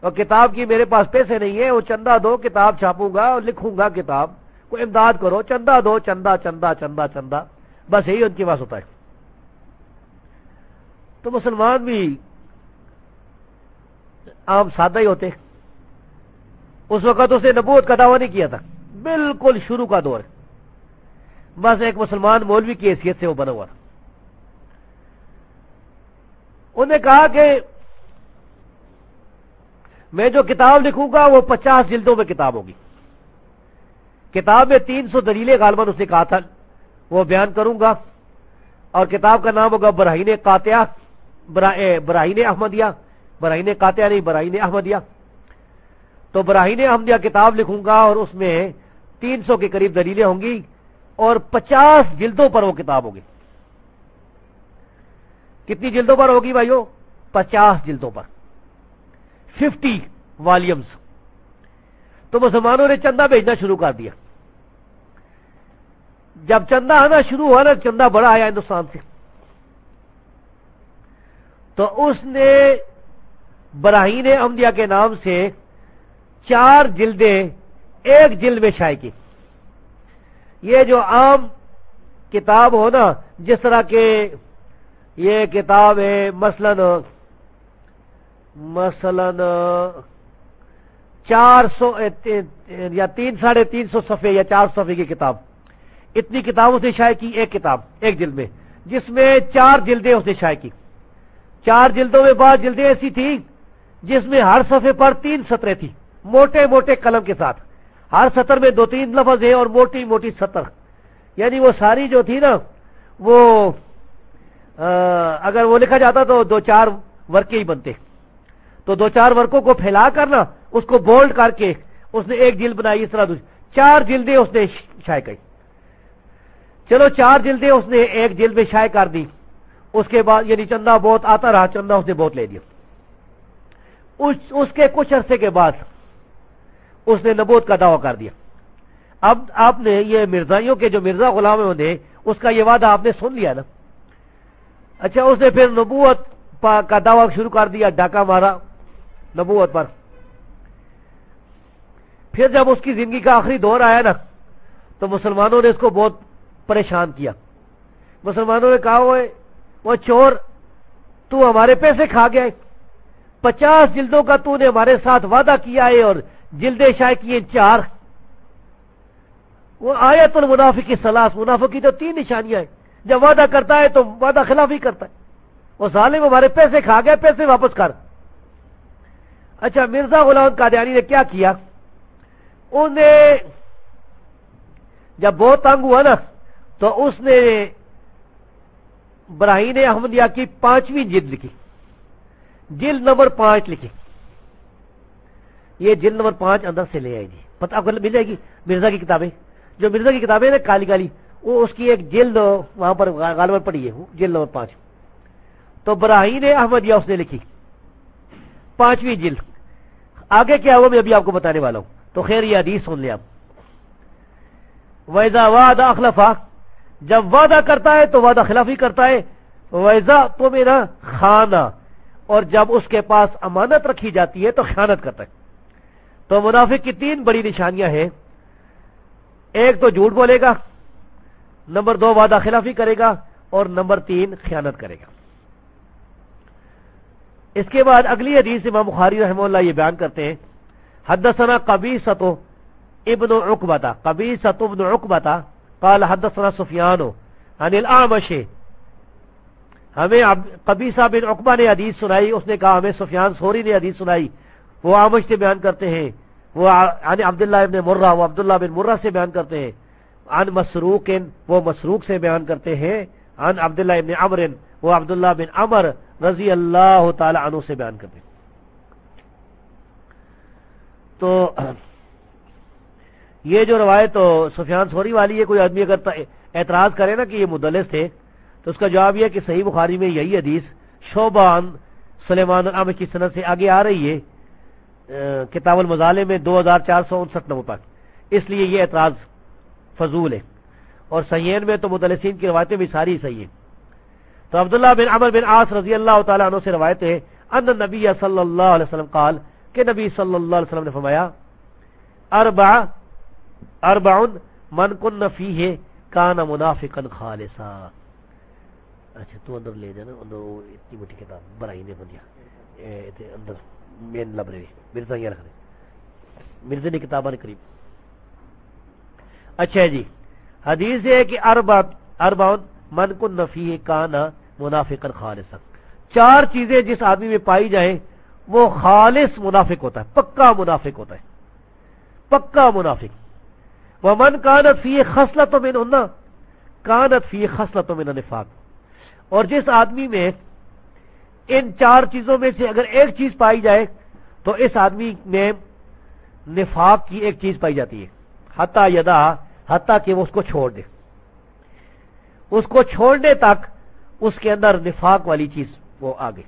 اور کتاب کی میرے پاس پیسے نہیں ہے، وہ چندہ دو کتاب چھاپوں گا اور لکھوں گا کتاب، کوئی امداد کرو، چندہ دو، چندہ چندہ چندہ چندہ، بس یہی ان کے پاس ہوتا ہے۔ تو مسلمان بھی عام سادہ ہی ہوتے، اس وقت اسے نبوت کا دعویٰ نہیں کیا تھا، بالکل شروع کا دور، بس ایک مسلمان مولوی کی حیثیت سے وہ بنا ہوا تھا۔ انہوں نے کہا کہ میں جو کتاب لکھوں گا وہ 50 جلدوں میں کتاب ہوگی، کتاب میں 300 دلیلیں غالباً اس نے کہا تھا وہ بیان کروں گا، اور کتاب کا نام ہوگا براہین قاطعہ، براہین احمدیہ، براہین قاطعہ نہیں، براہین احمدیہ۔ تو براہین احمدیہ کتاب لکھوں گا اور اس میں 300 کے قریب دلیلیں ہوں گی، اور 50 جلدوں پر وہ کتاب ہوگی۔ کتنی جلدوں پر ہوگی بھائیو؟ 50 جلدوں پر، 50 والیومز۔ تو مسلمانوں نے چندہ بھیجنا شروع کر دیا۔ جب چندہ آنا شروع ہوا نا، چندہ بڑا آیا ہندوستان سے، تو اس نے براہین احمدیہ کے نام سے 4 جلدیں ایک جلد میں شائع کی۔ یہ جو عام کتاب ہو نا، جس طرح کے یہ کتاب ہے مثلاً 400 یا 350 صفحے یا 400 صفحے کی کتاب، اتنی کتاب اس نے شائع کی، ایک کتاب ایک جلد میں، جس میں 4 جلدیں اس نے شائع کی۔ 4 جلدوں میں بعض جلدیں ایسی تھیں جس میں ہر صفحے پر 3 سطریں تھیں، موٹے موٹے قلم کے ساتھ، ہر سطر میں 2-3 لفظ ہیں اور موٹی موٹی سطر، یعنی وہ ساری جو تھی نا، وہ اگر وہ لکھا جاتا تو 2-4 ورقے ہی بنتے، تو 2-4 ورقوں کو پھیلا کر نا، اس کو بولڈ کر کے اس نے ایک جلد بنائی، اس طرح 4 جلدیں اس نے شائع کی۔ چلو 4 جلدیں اس نے ایک جلد میں شائع کر دی، اس کے بعد یعنی چندہ بہت آتا رہا، چندہ اس نے بہت لے دیا۔ اس کے کچھ عرصے کے بعد اس نے نبوت کا دعویٰ کر دیا۔ اب آپ نے یہ مرزائیوں کے جو مرزا غلام ہوتے، اس کا یہ وعدہ آپ نے سن لیا نا۔ اچھا، اس نے پھر نبوت کا دعویٰ شروع کر دیا، ڈاکہ مارا نبوت پر۔ پھر جب اس کی زندگی کا آخری دور آیا نا، تو مسلمانوں نے اس کو بہت پریشان کیا۔ مسلمانوں نے کہا وہ چور، تو ہمارے پیسے کھا گیا، 50 جلدوں کا تو نے ہمارے ساتھ وعدہ کیا ہے اور جلدیں شائع کیے 4۔ وہ آیت المنافق کی ثلاث، منافق کی تو 3 نشانیاں ہیں، جب وعدہ کرتا ہے تو وعدہ خلافی کرتا ہے۔ وہ ظالم ہمارے پیسے کھا گیا، پیسے واپس کر۔ اچھا، مرزا غلام قادیانی نے کیا کیا؟ انہیں جب بہت تنگ ہوا نا، تو اس نے براہین احمدیہ کی 5ویں جلد لکھی، جلد نمبر 5 لکھی۔ یہ جلد نمبر 5 اندر سے لے آئی جی، پتہ آپ کو مل جائے گی مرزا کی کتابیں، جو مرزا کی کتابیں نا کالی کالی، وہ اس کی ایک جلد وہاں پر غالباً پڑی ہے، جلد نمبر 5۔ تو براہین احمدیہ اس نے لکھی 5ویں جلد۔ آگے کیا ہوا میں ابھی آپ کو بتانے والا ہوں، تو خیر یہ حدیث سن لیں آپ۔ وَإِذَا وَعَدَ أَخْلَفَ، جب وعدہ کرتا ہے تو وعدہ خلافی کرتا ہے۔ وَإِذَا اؤْتُمِنَ خَانَ، اور جب اس کے پاس امانت رکھی جاتی ہے تو خیانت کرتا ہے۔ تو منافق کی 3 بڑی نشانیاں ہیں، ایک تو جھوٹ بولے گا، نمبر 2 وعدہ خلافی کرے گا، اور نمبر 3 خیانت کرے گا۔ اس کے بعد اگلی حدیث امام بخاری رحمہ اللہ یہ بیان کرتے ہیں، حدثنا قبیصۃ ابن عقبہ، قبیصۃ ابن عقبہ قال حدثنا سفیان عن الاعمش، ہمیں قبیصہ بن عقبہ نے حدیث سنائی، اس نے کہا ہمیں سفیان ثوری نے حدیث سنائی، وہ اعمش سے بیان کرتے ہیں، وہ عن عبداللہ ابن مرہ، وہ عبداللہ بن مرہ سے بیان کرتے ہیں، عن مسروق، وہ مسروق سے بیان کرتے ہیں، عن عبداللہ ابن عمر، وہ عبداللہ بن عمر رضی اللہ تعالی عنہ سے بیان کرتے ہیں۔ تو یہ جو روایت تو سفیان ثوری والی ہے، کوئی آدمی اگر اعتراض کرے نا کہ یہ مدلس تھے، تو اس کا جواب یہ ہے کہ صحیح بخاری میں یہی حدیث شعبہ عن سلیمان العامش کی سند سے آگے آ رہی ہے، کتاب المظالم میں 2459 نمبر پر، اس لیے یہ اعتراض فضول ہے، اور صحیحین میں تو مدلسین کی روایتیں بھی ساری صحیح ہیں۔ تو عبداللہ بن عمر بن عاص رضی اللہ تعالی عنہ سے روایت ہے، ان النبی صلی اللہ علیہ وسلم قال، کہ نبی صلی اللہ علیہ وسلم نے فرمایا اربعن من کن فیہ کان منافقا خالصا. اچھا تو اندر لے جانا, اندر اتنی موٹی کتاب برائی نے بنیا اندر مین لائبریری مرزا یہ رکھ دیں, مرزا نے کتاباں قریب. اچھا جی, حدیث ہے کہ اربعن من کن فیہ کان منافقا خالصا, 4 چیزیں جس آدمی میں پائی جائیں وہ خالص منافق ہوتا ہے, پکا منافق ہوتا ہے, پکا منافق. ومن کانت فیہ خصلۃ منہن کانت فیہ خصلۃ من النفاق, اور جس آدمی میں ان 4 چیزوں میں سے اگر ایک چیز پائی جائے تو اس آدمی میں نفاق کی ایک چیز پائی جاتی ہے. حتیٰ کہ وہ اس کو چھوڑ دے, اس کو چھوڑنے تک اس کے اندر نفاق والی چیز وہ آگے.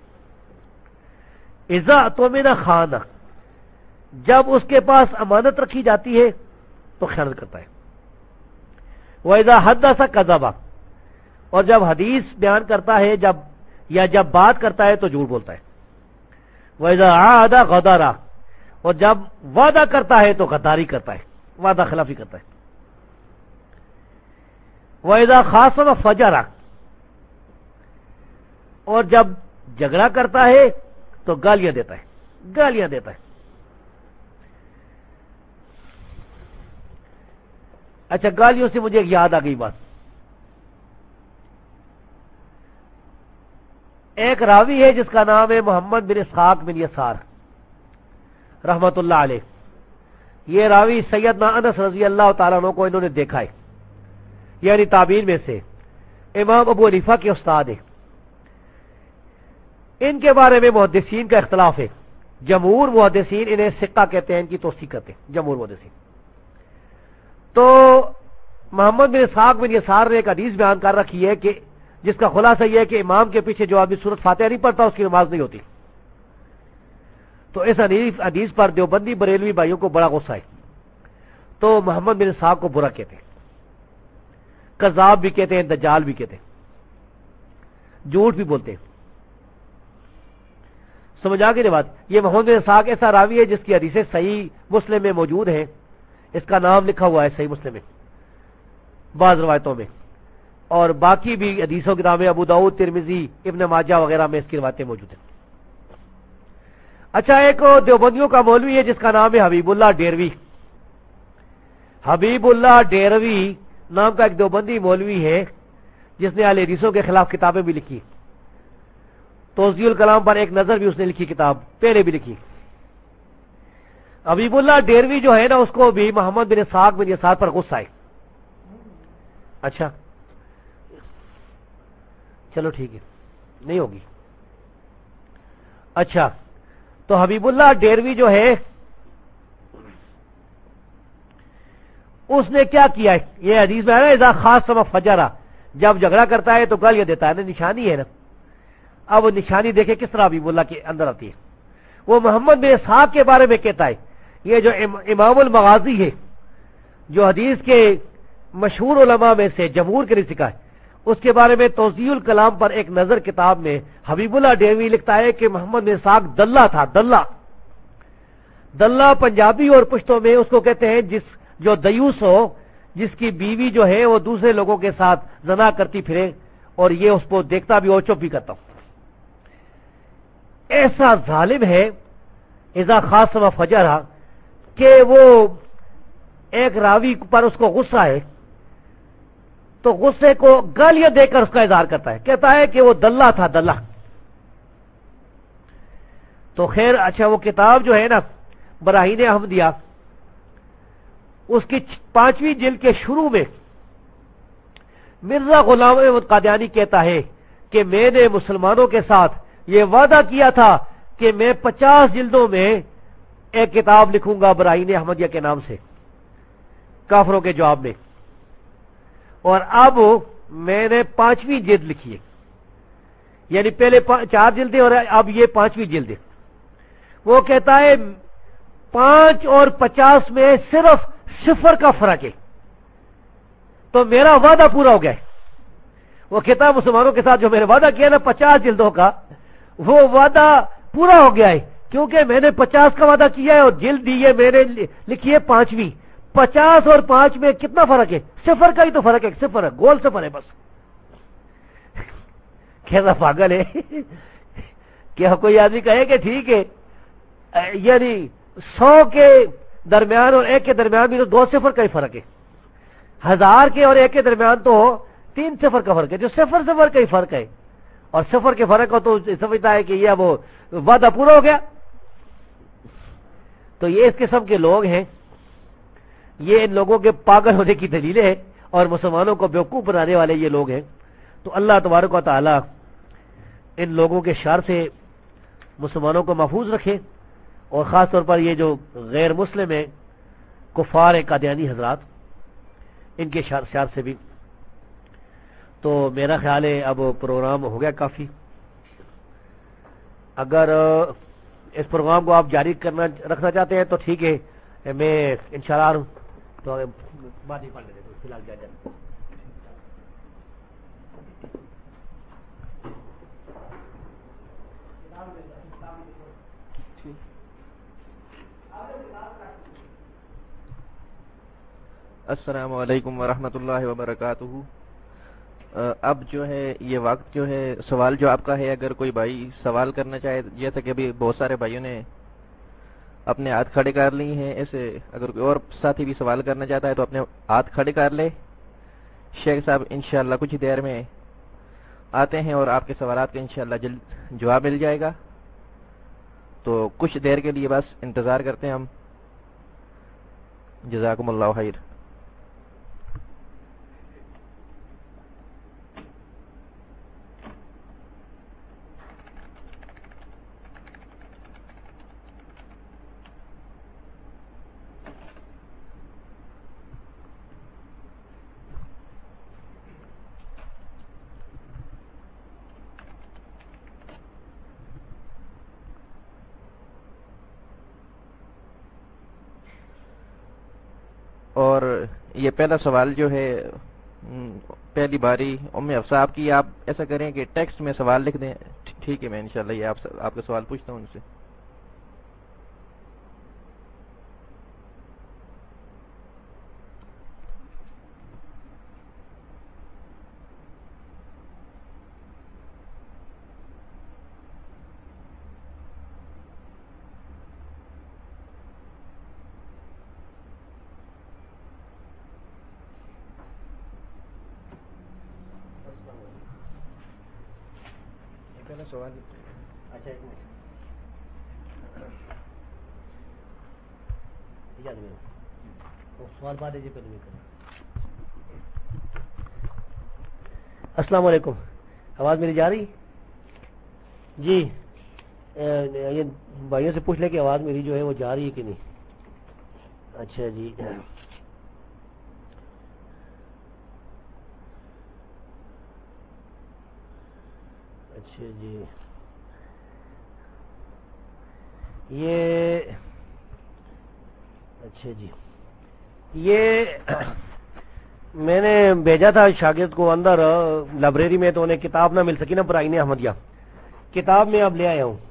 اذا اؤتمن خان, جب اس کے پاس امانت رکھی جاتی ہے تو خیانت کرتا ہے. وَإِذَا حَدَّثَ كَذَبَ, اور جب حدیث بیان کرتا ہے جب بات کرتا ہے تو جھوٹ بولتا ہے. وَإِذَا عَادَ غَدَرَ, اور جب وعدہ کرتا ہے تو غداری کرتا ہے, وعدہ خلافی کرتا ہے. وَإِذَا خَاصَمَ فَجَرَ, اور جب جھگڑا کرتا ہے تو گالیاں دیتا ہے. اچھا, گالیوں سے مجھے یاد آ گئی بات. ایک راوی ہے جس کا نام ہے محمد بن اسحاق بن یسار رحمت اللہ علیہ. یہ راوی سیدنا انس رضی اللہ تعالیٰ عنہ کو انہوں نے دیکھا ہے, یعنی تابعین میں سے امام ابو حنیفہ کے استاد ہیں. ان کے بارے میں محدثین کا اختلاف ہے. جمہور محدثین انہیں ثقہ کہتے ہیں, ان کی توثیق کرتے ہیں جمہور محدثین. تو محمد بن اسحاق بن یسار نے ایک حدیث بیان کر رکھی ہے کہ جس کا خلاصہ یہ ہے کہ امام کے پیچھے جو آدمی سورۃ فاتحہ نہیں پڑھتا اس کی نماز نہیں ہوتی. تو اس حدیث پر دیوبندی بریلوی بھائیوں کو بڑا غصہ ہے, تو محمد بن اسحاق کو برا کہتے ہیں, کذاب بھی کہتے ہیں, دجال بھی کہتے ہیں, جھوٹ بھی بولتے ہیں. سمجھ آ گئی بات. یہ محمد بن اسحاق ایسا راوی ہے جس کی حدیثیں صحیح مسلم میں موجود ہیں, اس کا نام لکھا ہوا ہے صحیح مسلم میں بعض روایتوں میں, اور باقی بھی حدیثوں کی کتابیں ابو داؤد, ترمذی, ابن ماجہ وغیرہ میں اس کی روایتیں موجود ہیں. اچھا, ایک دیوبندیوں کا مولوی ہے جس کا نام ہے حبیب اللہ ڈیروی. حبیب اللہ ڈیروی نام کا ایک دیوبندی مولوی ہے جس نے اہل حدیثوں کے خلاف کتابیں بھی لکھی. توضیح الکلام پر ایک نظر بھی اس نے لکھی, کتاب پہلے بھی لکھی. حبیب اللہ ڈیروی جو ہے نا, اس کو بھی محمد بن اسحاق بن یسار پر غصہ ہے. اچھا چلو ٹھیک ہے, نہیں ہوگی. اچھا, تو حبیب اللہ ڈیروی جو ہے اس نے کیا کیا ہے, یہ حدیث میں ہے نا, اذا خاصم فجرا, جب جھگڑا کرتا ہے تو گالیاں دیتا ہے نا, نشانی ہے نا. اب وہ نشانی دیکھیں کس طرح حبیب اللہ کے اندر آتی ہے. وہ محمد بن اسحاق کے بارے میں کہتا ہے, یہ جو امام المغازی ہے جو حدیث کے مشہور علماء میں سے جمہور کے رزقہ ہے, اس کے بارے میں توضیح الکلام پر ایک نظر کتاب میں حبیب اللہ ڈیروی لکھتا ہے کہ محمد بن اسحاق دلہ تھا. دلہ پنجابی اور پشتوں میں اس کو کہتے ہیں جو دیوس ہو, جس کی بیوی جو ہے وہ دوسرے لوگوں کے ساتھ زنا کرتی پھرے اور یہ اس کو دیکھتا بھی اور چپ بھی کرتا ہوں. ایسا ظالم ہے اذا خاصم فجرا کہ وہ ایک راوی پر اس کو غصہ ہے تو غصے کو گالیاں دے کر اس کا اظہار کرتا ہے, کہتا ہے کہ وہ دلہ تھا, دلہ. تو خیر, اچھا, وہ کتاب جو ہے نا براہین احمدیہ, اس کی 5ویں جلد کے شروع میں مرزا غلام احمد قادیانی کہتا ہے کہ میں نے مسلمانوں کے ساتھ یہ وعدہ کیا تھا کہ میں 50 جلدوں میں ایک کتاب لکھوں گا براہین احمدیہ کے نام سے, کافروں کے جواب میں, اور اب میں نے 5ویں جلد لکھی ہے. یعنی پہلے 4 جلدیں اور اب یہ 5ویں جلد ہے. وہ کہتا ہے 5 اور 50 میں صرف 0 کا فرق ہے, تو میرا وعدہ پورا ہو گیا ہے. وہ کہتا ہے مسلمانوں کے ساتھ جو میں نے وعدہ کیا نا 50 جلدوں کا, وہ وعدہ پورا ہو گیا ہے, کیونکہ میں نے 50 کا وعدہ کیا ہے اور جلد دی ہے میں نے لکھی ہے 5ویں. 50 اور 5 میں کتنا فرق ہے؟ صفر کا ہی تو فرق ہے, صفر ہے, گول صفر ہے بس. کیسا پاگل ہے. کیا کوئی آدمی کہے کہ ٹھیک ہے یعنی 100 کے درمیان اور 1 کے درمیان بھی تو 2 صفر کا ہی فرق ہے, 1000 کے اور 1 کے درمیان تو 3 صفر کا فرق ہے, جو صفر صفر کا ہی فرق ہے. اور صفر کے فرق ہو تو سمجھتا ہے کہ یہ وہ وعدہ پورا ہو گیا. تو یہ اس قسم کے لوگ ہیں, یہ ان لوگوں کے پاگل ہونے کی دلیلیں ہیں اور مسلمانوں کو بیوقوف بنانے والے یہ لوگ ہیں. تو اللہ تبارک و تعالی ان لوگوں کے شر سے مسلمانوں کو محفوظ رکھے, اور خاص طور پر یہ جو غیر مسلم ہیں, کفار قادیانی حضرات, ان کے شر سے بھی. تو میرا خیال ہے اب پروگرام ہو گیا کافی. اگر اس پروگرام کو آپ جاری رکھنا چاہتے ہیں تو ٹھیک ہے, میں انشاءاللہ آ رہا ہوں. تو بات ہی پڑھ لیتے ہیں فی الحال جا جائیں. السلام علیکم ورحمۃ اللہ وبرکاتہ. اب جو ہے یہ وقت جو ہے سوال جو آپ کا ہے, اگر کوئی بھائی سوال کرنا چاہے, جیسا کہ ابھی بہت سارے بھائیوں نے اپنے ہاتھ کھڑے کر لی ہیں, ایسے اگر کوئی اور ساتھی بھی سوال کرنا چاہتا ہے تو اپنے ہاتھ کھڑے کر لے. شیخ صاحب انشاءاللہ کچھ دیر میں آتے ہیں اور آپ کے سوالات کا انشاءاللہ جلد جواب مل جائے گا. تو کچھ دیر کے لیے بس انتظار کرتے ہیں ہم. جزاکم اللہ خیر. اور یہ پہلا سوال جو ہے پہلی باری ام حفصہ آپ کی, آپ ایسا کریں کہ ٹیکسٹ میں سوال لکھ دیں. ٹھیک ہے, میں انشاءاللہ یہ آپ کا سوال پوچھتا ہوں ان سے. سوال اچھا ایک منٹ سوال بات دیجیے. السلام علیکم, آواز میری جا رہی جی؟ یہ بھائیوں سے پوچھ لیں کہ آواز میری جو ہے وہ جا رہی ہے کہ نہیں. اچھا جی, اچھا جی, یہ اچھا جی, یہ میں نے بھیجا تھا شاگرد کو اندر لائبریری میں, تو انہیں کتاب نہ مل سکی نا براہین احمدیہ. کتاب میں اب لے آیا ہوں.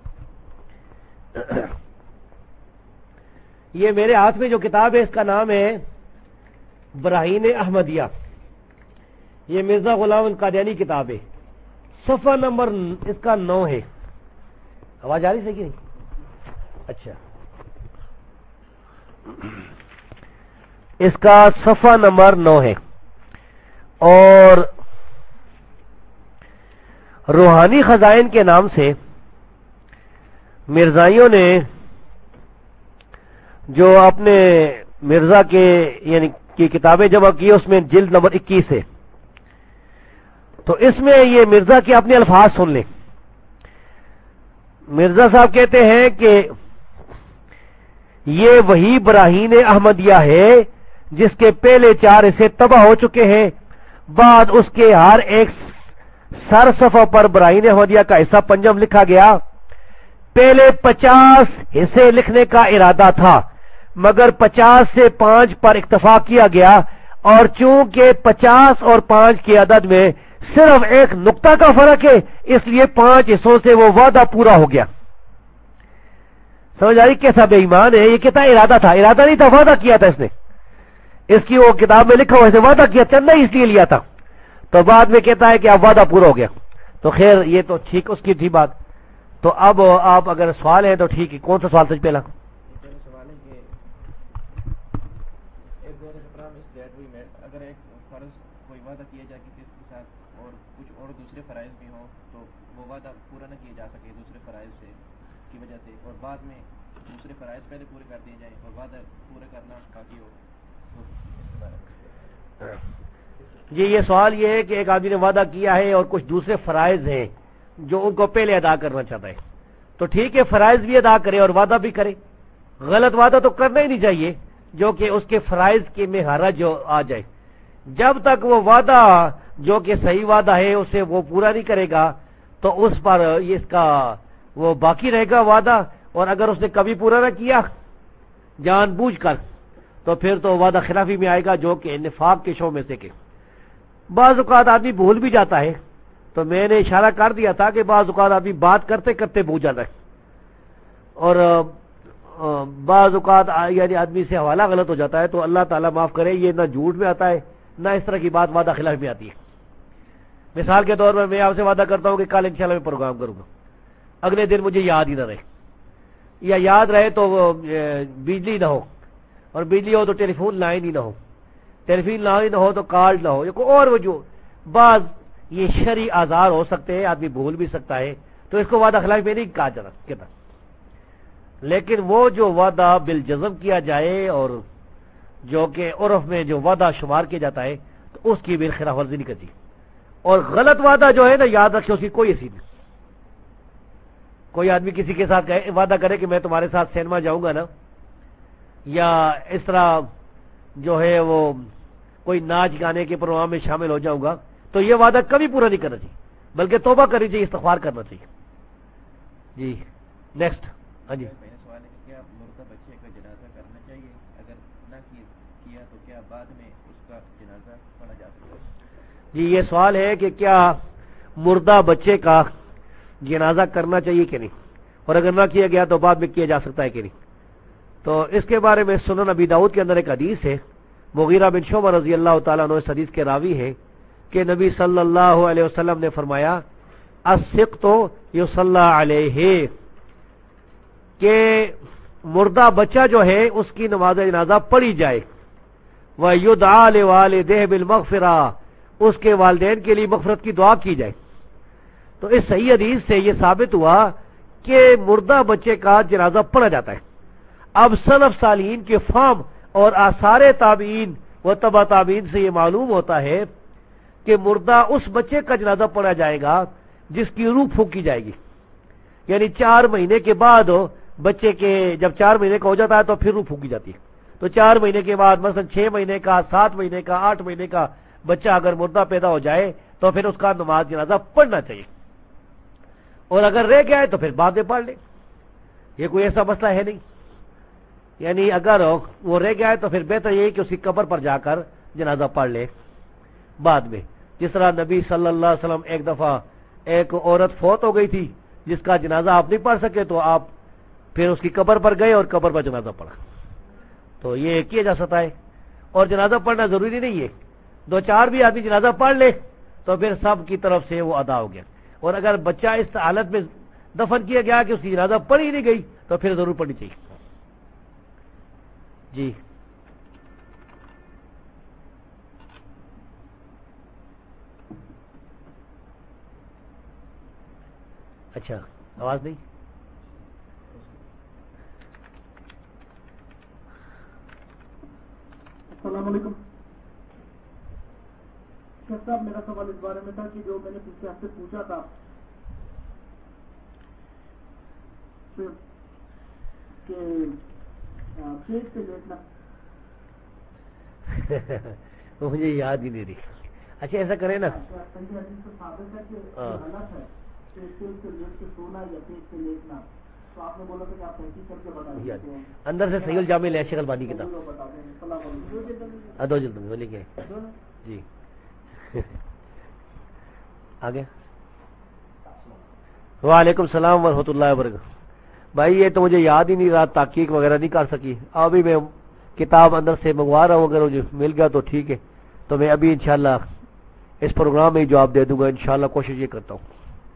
یہ میرے ہاتھ میں جو کتاب ہے اس کا نام ہے براہین احمدیہ. یہ مرزا غلام القادیانی کتاب ہے. صفحہ نمبر اس کا 9 ہے. آواز آ رہی ہے کہ نہیں؟ اچھا, اس کا صفحہ نمبر 9 ہے. اور روحانی خزائن کے نام سے مرزائیوں نے جو اپنے مرزا کے یعنی کی کتابیں جمع کی, اس میں جلد نمبر 21 ہے. تو اس میں یہ مرزا کے اپنے الفاظ سن لیں. مرزا صاحب کہتے ہیں کہ یہ وہی براہین احمدیہ ہے جس کے پہلے 4 حصے تباہ ہو چکے ہیں. بعد اس کے ہر ایک سر صفحہ پر براہین احمدیہ کا حصہ پنجم لکھا گیا. پہلے 50 حصے لکھنے کا ارادہ تھا, مگر 50 سے 5 پر اکتفا کیا گیا, اور چونکہ 50 اور 5 کی عدد میں صرف ایک نقطہ کا فرق ہے, اس لیے 5 حصوں سے وہ وعدہ پورا ہو گیا. سمجھ آ رہی کیسا بے ایمان ہے یہ؟ کتنا ارادہ تھا، ارادہ نہیں تھا، وعدہ کیا تھا اس نے، اس کی وہ کتاب میں لکھا ہوا ہے وعدہ کیا، چندہ اس لیے لیا تھا، تو بعد میں کہتا ہے کہ اب وعدہ پورا ہو گیا. تو خیر یہ تو ٹھیک اس کی تھی بات. تو اب آپ اگر سوال ہے تو ٹھیک ہے. کون سا سوال تھا پہلا؟ سوال ہے کہ اگر ایک فرض کوئی وعدہ کیا جائے کسی کے ساتھ اور کچھ اور دوسرے فرائض بھی ہوں تو وہ وعدہ پورا نہ کیا جا سکے دوسرے فرائض سے کی وجہ سے، اور بعد میں دوسرے فرائض پہلے پورے کر دیے جائیں اور وعدہ پورا کرنا باقی ہو. جی یہ سوال یہ ہے کہ ایک آدمی نے وعدہ کیا ہے اور کچھ دوسرے فرائض ہیں جو ان کو پہلے ادا کرنا چاہتا ہے، تو ٹھیک ہے فرائض بھی ادا کرے اور وعدہ بھی کرے. غلط وعدہ تو کرنا ہی نہیں چاہیے جو کہ اس کے فرائض کے میں حرج جو آ جائے. جب تک وہ وعدہ جو کہ صحیح وعدہ ہے اسے وہ پورا نہیں کرے گا تو اس پر اس کا وہ باقی رہے گا وعدہ، اور اگر اس نے کبھی پورا نہ کیا جان بوجھ کر تو پھر تو وعدہ خلافی میں آئے گا جو کہ نفاق کے شعبے سے کہ بعض اوقات آدمی بھول بھی جاتا ہے. تو میں نے اشارہ کر دیا تھا کہ بعض اوقات آدمی بات کرتے کرتے بھول جاتا ہے، اور بعض اوقات یعنی آدمی سے حوالہ غلط ہو جاتا ہے. تو اللہ تعالیٰ معاف کرے، یہ نہ جھوٹ میں آتا ہے نہ اس طرح کی بات وعدہ خلاف میں آتی ہے. مثال کے طور پر میں آپ سے وعدہ کرتا ہوں کہ کل انشاءاللہ میں پروگرام کروں گا، اگلے دن مجھے یاد ہی نہ رہے، یا یاد رہے تو وہ بجلی نہ ہو، اور بجلی ہو تو ٹیلی فون لائن ہی نہ ہو، ٹیلی فون لائن نہ ہو تو کارڈ نہ ہو، یا کوئی اور وجہ. بعض یہ شرعی آزار ہو سکتے ہیں، آدمی بھول بھی سکتا ہے، تو اس کو وعدہ خلاف میں نہیں کہا جاتا. لیکن وہ جو وعدہ بالجزم کیا جائے اور جو کہ عرف میں جو وعدہ شمار کیا جاتا ہے تو اس کی بالخلاف ورزی نہیں کرتی. اور غلط وعدہ جو ہے نا یاد رکھے اس کی کوئی حیثیت نہیں. کوئی آدمی کسی کے ساتھ وعدہ کرے کہ میں تمہارے ساتھ سینما جاؤں گا نا، یا اس طرح جو ہے وہ کوئی ناچ گانے کے پروگرام میں شامل ہو جاؤں گا، تو یہ وعدہ کبھی پورا نہیں کرنا چاہیے، بلکہ توبہ کرنی چاہیے، استغفار کرنا چاہیے. جی نیکسٹ. ہاں جی سوال ہے کہ کیا مردہ بچے کا جنازہ کرنا چاہیے؟ اگر نہ کیا تو کیا بعد میں اس کا جنازہ پڑھا جا سکتا ہے؟ جی یہ سوال ہے کہ کیا مردہ بچے کا جنازہ کرنا چاہیے کہ نہیں، اور اگر نہ کیا گیا تو بعد میں کیا جا سکتا ہے کہ نہیں. تو اس کے بارے میں سنن ابی داؤد کے اندر ایک حدیث ہے، مغیرہ بن شعبہ رضی اللہ تعالیٰ عنہ اس حدیث کے راوی ہیں کہ نبی صلی اللہ علیہ وسلم نے فرمایا السقط یصلی علیہ، کہ مردہ بچہ جو ہے اس کی نماز جنازہ پڑھی جائے. وَيُدْعَى لِوَالِدَيْهِ بِالْمَغْفِرَةِ، اس کے والدین کے لیے مغفرت کی دعا کی جائے. تو اس صحیح حدیث سے یہ ثابت ہوا کہ مردہ بچے کا جنازہ پڑھا جاتا ہے. اب سلف صالحین کے فہم اور آثار تابعین و تبع تابعین سے یہ معلوم ہوتا ہے کہ مردہ اس بچے کا جنازہ پڑھا جائے گا جس کی روح پھونکی جائے گی. یعنی 4 مہینے کے بعد بچے کے جب 4 مہینے کا ہو جاتا ہے تو پھر روح پھونکی جاتی ہے. تو 4 مہینے کے بعد مثلا 6 مہینے کا، 7 مہینے کا، 8 مہینے کا بچہ اگر مردہ پیدا ہو جائے تو پھر اس کا نماز جنازہ پڑھنا چاہیے، اور اگر رہ گیا ہے تو پھر بعد میں پڑھ لے. یہ کوئی ایسا مسئلہ ہے نہیں، یعنی اگر وہ رہ گیا ہے تو پھر بہتر یہی کہ اس کی قبر پر جا کر جنازہ پڑھ لے بعد میں. جس طرح نبی صلی اللہ علیہ وسلم ایک دفعہ ایک عورت فوت ہو گئی تھی جس کا جنازہ آپ نہیں پڑھ سکے، تو آپ پھر اس کی قبر پر گئے اور قبر پر جنازہ پڑھا. تو یہ کیا جا سکتا ہے، اور جنازہ پڑھنا ضروری نہیں ہے، 2-4 بھی آدمی جنازہ پڑھ لے تو پھر سب کی طرف سے وہ ادا ہو گیا. اور اگر بچہ اس حالت میں دفن کیا گیا کہ اس کی جنازہ پڑھی نہیں گئی تو پھر ضرور پڑھنی چاہیے. جی اچھا آواز نہیں. السلام علیکم. شیخ صاحب میرا سوال اس بارے میں تھا کہ جو میں نے پچھلے ہفتے پوچھا تھا کہ پیٹ سے لیٹنا مجھے یاد ہی نہیں رہی. اچھا ایسا کریں نا، ثابت ہے کہ غلط ہے پیٹ سے لیٹ کے سونا یا پیٹ سے لیٹنا، تو آپ نے بولا تھا کہ آپ تحقیق کر کے بتائیں. اندر سے صحیح الجامع لے شیخ البانی کتاب 2 جلد میں لے کے جی آگے. وعلیکم السلام ورحمۃ اللہ وبرکاتہ. بھائی یہ تو مجھے یاد ہی نہیں رہا، تحقیق وغیرہ نہیں کر سکی، ابھی میں کتاب اندر سے منگوا رہا ہوں، اگر مجھے مل گیا تو ٹھیک ہے، تو میں ابھی انشاءاللہ اس پروگرام میں ہی جواب دے دوں گا، انشاءاللہ کوشش یہ کرتا ہوں۔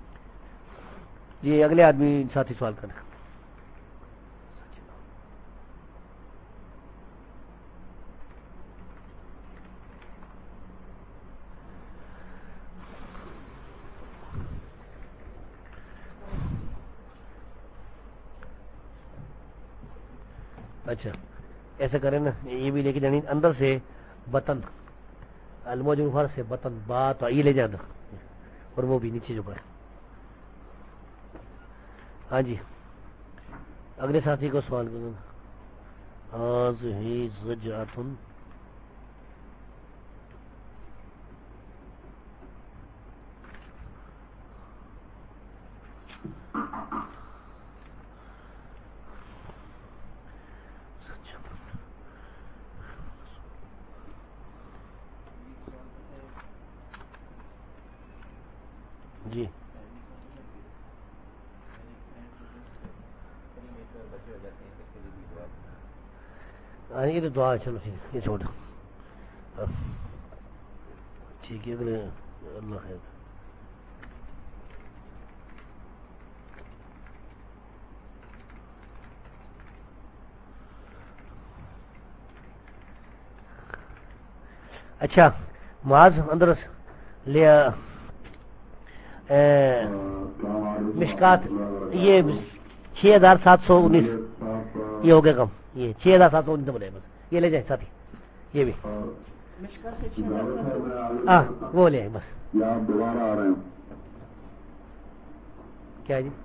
یہ اگلے آدمی ساتھی سوال کریں۔ اچھا ایسا کریں نا، یہ بھی لے کے جانی اندر سے بطن، الموجوہر سے بطن بات یہ لے جانا، اور وہ بھی نیچے جو ہے۔ ہاں جی اگلے ساتھی کو سوال کروں۔ ہاذہ زجعۃ، جی یہ تو دعا ہے، چلو ٹھیک ہے، یہ چھوڑ ٹھیک ہے، اگلے اللہ خیر۔ اچھا معاذ اندر لیا مشکات، یہ 6719 یہ ہو گیا کم، یہ 6719 بولے بس، یہ لے جائیں ساتھی، یہ بھی ہاں وہ لے آئیں بس۔ آپ دوبارہ آ رہے ہیں کیا جی؟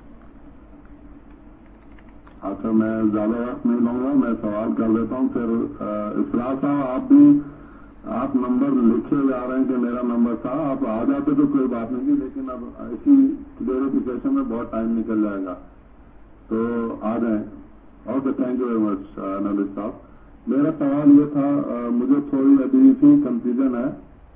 اچھا میں زیادہ وقت نہیں لوں گا، میں سوال کر لیتا ہوں، پھر اسرار صاحب آپ نمبر لکھے جا رہے ہیں کہ میرا نمبر تھا، آپ آ جاتے تو کوئی بات نہیں تھی، لیکن اب ایسی ویریفیکیشن میں بہت ٹائم نکل جائے گا، تو آ جائیں۔ Okay thank you very much نلک صاحب۔ میرا سوال یہ تھا، مجھے تھوڑی ابھی سی کنفیوژن ہے،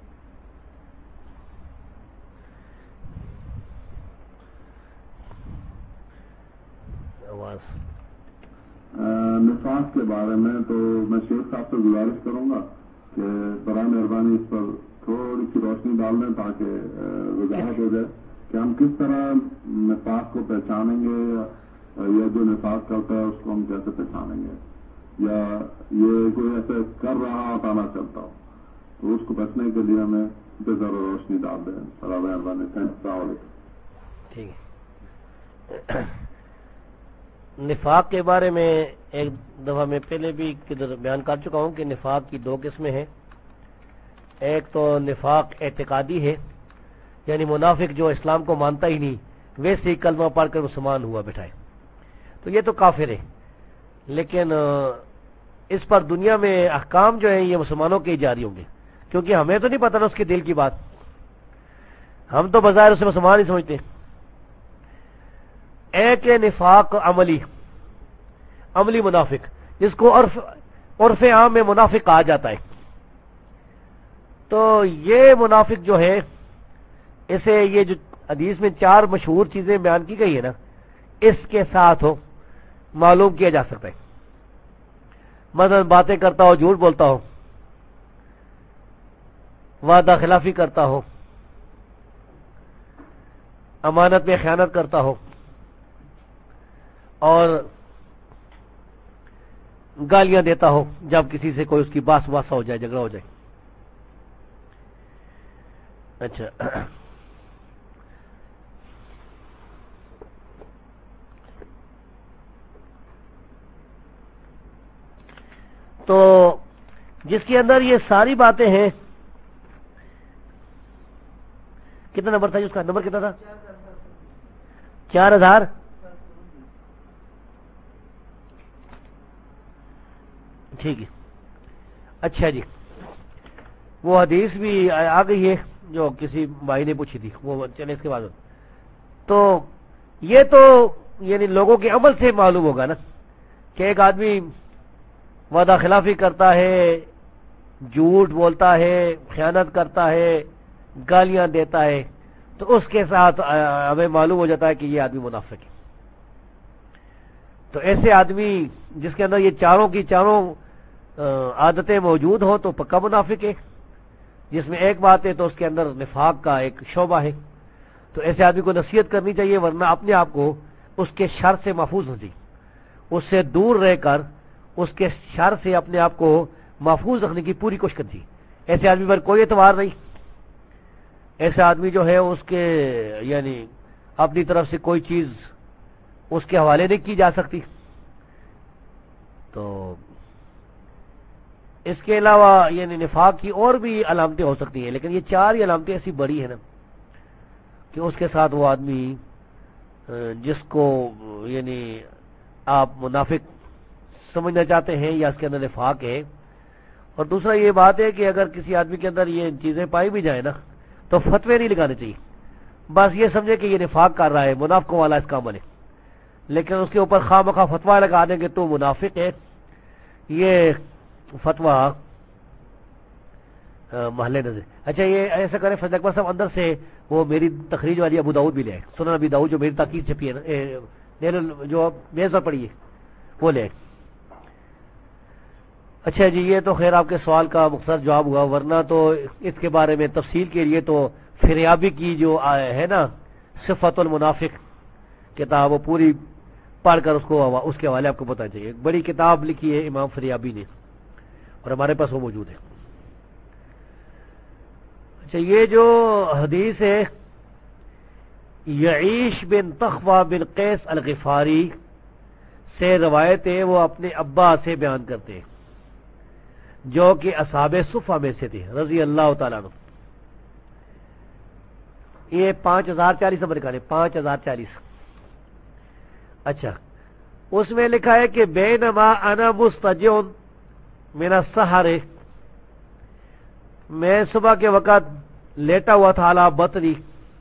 نفاق کے بارے میں، تو میں شیخ صاحب سے گزارش کروں گا کہ برائے مہربانی اس پر تھوڑی سی روشنی ڈال دیں تاکہ وضاحت ہو جائے کہ ہم کس طرح نفاق کو پہچانیں گے، یا جو نفاق کرتا ہے اس کو ہم کیسے پہچانیں گے، یا یہ کوئی ایسے کر رہا ہوتا نہ چلتا ہو، تو اس کو بچنے کے لیے ہمیں بے ذرا روشنی ڈال دیں، برائے مہربانی۔ السلام علیکم۔ ٹھیک ہے، نفاق کے بارے میں ایک دفعہ میں پہلے بھی کدھر بیان کر چکا ہوں کہ نفاق کی دو قسمیں ہیں، ایک تو نفاق اعتقادی ہے، یعنی منافق جو اسلام کو مانتا ہی نہیں ویسے ہی کلمہ پڑھ کر مسلمان ہوا بیٹھا ہے، تو یہ تو کافر ہے، لیکن اس پر دنیا میں احکام جو ہیں یہ مسلمانوں کے ہی جاری ہوں گے، کیونکہ ہمیں تو نہیں پتہ نا اس کے دل کی بات، ہم تو بظاہر اسے مسلمان ہی سمجھتے ہیں۔ ایک نفاق عملی منافق، جس کو عرف عام میں منافق کہا جاتا ہے، تو یہ منافق جو ہے اسے یہ جو حدیث میں 4 مشہور چیزیں بیان کی گئی ہے نا، اس کے ساتھ ہو معلوم کیا جا سکتا ہے، مثلا باتیں کرتا ہو، جھوٹ بولتا ہو، وعدہ خلافی کرتا ہو، امانت میں خیانت کرتا ہو، اور گالیاں دیتا ہو جب کسی سے کوئی اس کی باس واسا ہو جائے، جھگڑا ہو جائے۔ اچھا تو جس کے اندر یہ ساری باتیں ہیں، کتنا نمبر تھا اس کا؟ نمبر کتنا تھا؟ 4000۔ ٹھیک ہے، اچھا جی، وہ حدیث بھی آ گئی ہے جو کسی بھائی نے پوچھی تھی، وہ چلے اس کے بعد، تو یہ تو یعنی لوگوں کے عمل سے معلوم ہوگا نا کہ ایک آدمی وعدہ خلافی کرتا ہے، جھوٹ بولتا ہے، خیانت کرتا ہے، گالیاں دیتا ہے، تو اس کے ساتھ ہمیں معلوم ہو جاتا ہے کہ یہ آدمی منافق ہے۔ تو ایسے آدمی جس کے اندر یہ چاروں کی چاروں عادتیں موجود ہوں تو پکا منافق ہے، جس میں ایک بات ہے تو اس کے اندر نفاق کا ایک شعبہ ہے. تو ایسے آدمی کو نصیحت کرنی چاہیے، ورنہ اپنے آپ کو اس کے شر سے محفوظ ہو چاہیے، اس سے دور رہ کر اس کے شر سے اپنے آپ کو محفوظ رکھنے کی پوری کوشش کرنی. ایسے آدمی پر کوئی اعتبار نہیں، ایسا آدمی جو ہے اس کے یعنی اپنی طرف سے کوئی چیز اس کے حوالے نہیں کی جا سکتی. تو اس کے علاوہ یعنی نفاق کی اور بھی علامتیں ہو سکتی ہیں، لیکن یہ چار ہی علامتیں ایسی بڑی ہیں نا کہ اس کے ساتھ وہ آدمی جس کو یعنی آپ منافق سمجھنا چاہتے ہیں یا اس کے اندر نفاق ہے. اور دوسرا یہ بات ہے کہ اگر کسی آدمی کے اندر یہ چیزیں پائی بھی جائیں نا تو فتوے نہیں لگانے چاہیے، بس یہ سمجھے کہ یہ نفاق کر رہا ہے، منافقوں والا اس کا عمل ہے، لیکن اس کے اوپر خواہ مخواہ فتویٰ لگا دیں کہ تو منافق ہے. یہ فتویٰ محلے نظر. اچھا یہ ایسا کریں فضل اکبر صاحب اندر سے وہ میری تخریج والی ابو داؤد بھی لے آئے، سنن ابی داؤد جو میری تاکید چھپی ہے نا جو میز پر پڑی ہے وہ لے آئے. اچھا جی یہ تو خیر آپ کے سوال کا مختصر جواب ہوا، ورنہ تو اس کے بارے میں تفصیل کے لیے تو فریابی کی جو ہے نا صفت المنافق کتاب وہ پوری پڑھ کر اس کے حوالے آپ کو بتانا چاہیے. ایک بڑی کتاب لکھی ہے امام فریابی نے اور ہمارے پاس وہ موجود ہے. اچھا یہ جو حدیث ہے یعیش بن تخوہ بن قیس الغفاری سے روایت ہے، وہ اپنے ابا سے بیان کرتے ہیں جو کہ اصحاب صفہ میں سے تھے رضی اللہ تعالیٰ عنہ. یہ 5040 نمبر کا ہے 5040. اچھا اس میں لکھا ہے کہ بینما انا مستجع من السحر، میں صبح کے وقت لیٹا ہوا تھا علی بطنی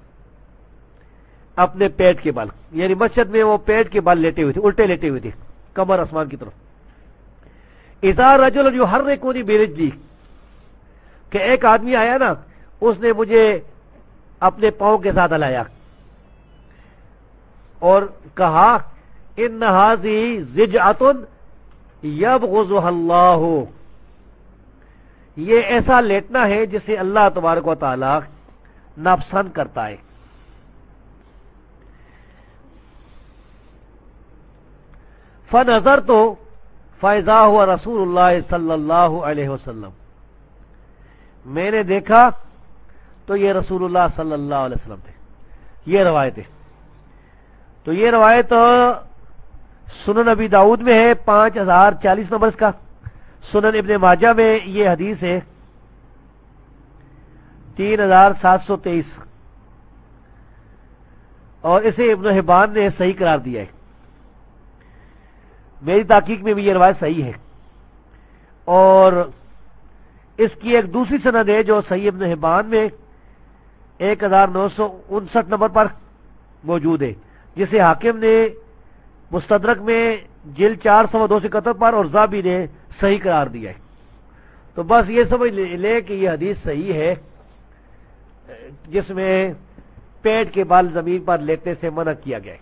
اپنے پیٹ کے بل، یعنی مسجد میں وہ پیٹ کے بل لیٹے ہوئے تھے، الٹے لیٹے ہوئے تھے کمر آسمان کی طرف. اذا رجل یحرکونی برجلی، کہ ایک آدمی آیا نا اس نے مجھے اپنے پاؤں کے ساتھ ہلایا اور کہا ان ھذی زجعۃ یبغضها اللہ، یہ ایسا لیٹنا ہے جسے اللہ تبارک و تعالی ناپسند کرتا ہے. فنظرت فاذا هو رسول اللہ صلی اللہ علیہ وسلم، میں نے دیکھا تو یہ رسول اللہ صلی اللہ علیہ وسلم تھے. یہ روایت ہے. تو یہ روایت سنن ابی داؤد میں ہے 5040 نمبر اس کا، سنن ابن ماجہ میں یہ حدیث ہے 3723 اور اسے ابن حبان نے صحیح قرار دیا ہے. میری تحقیق میں بھی یہ روایت صحیح ہے. اور اس کی ایک دوسری سند ہے جو صحیح ابن حبان میں 1959 نمبر پر موجود ہے، جسے حاکم نے مستدرک میں جلد 402 پر اور ذابی نے صحیح قرار دیا ہے. تو بس یہ سمجھ لے کہ یہ حدیث صحیح ہے جس میں پیٹ کے بال زمین پر لیٹنے سے منع کیا گیا ہے.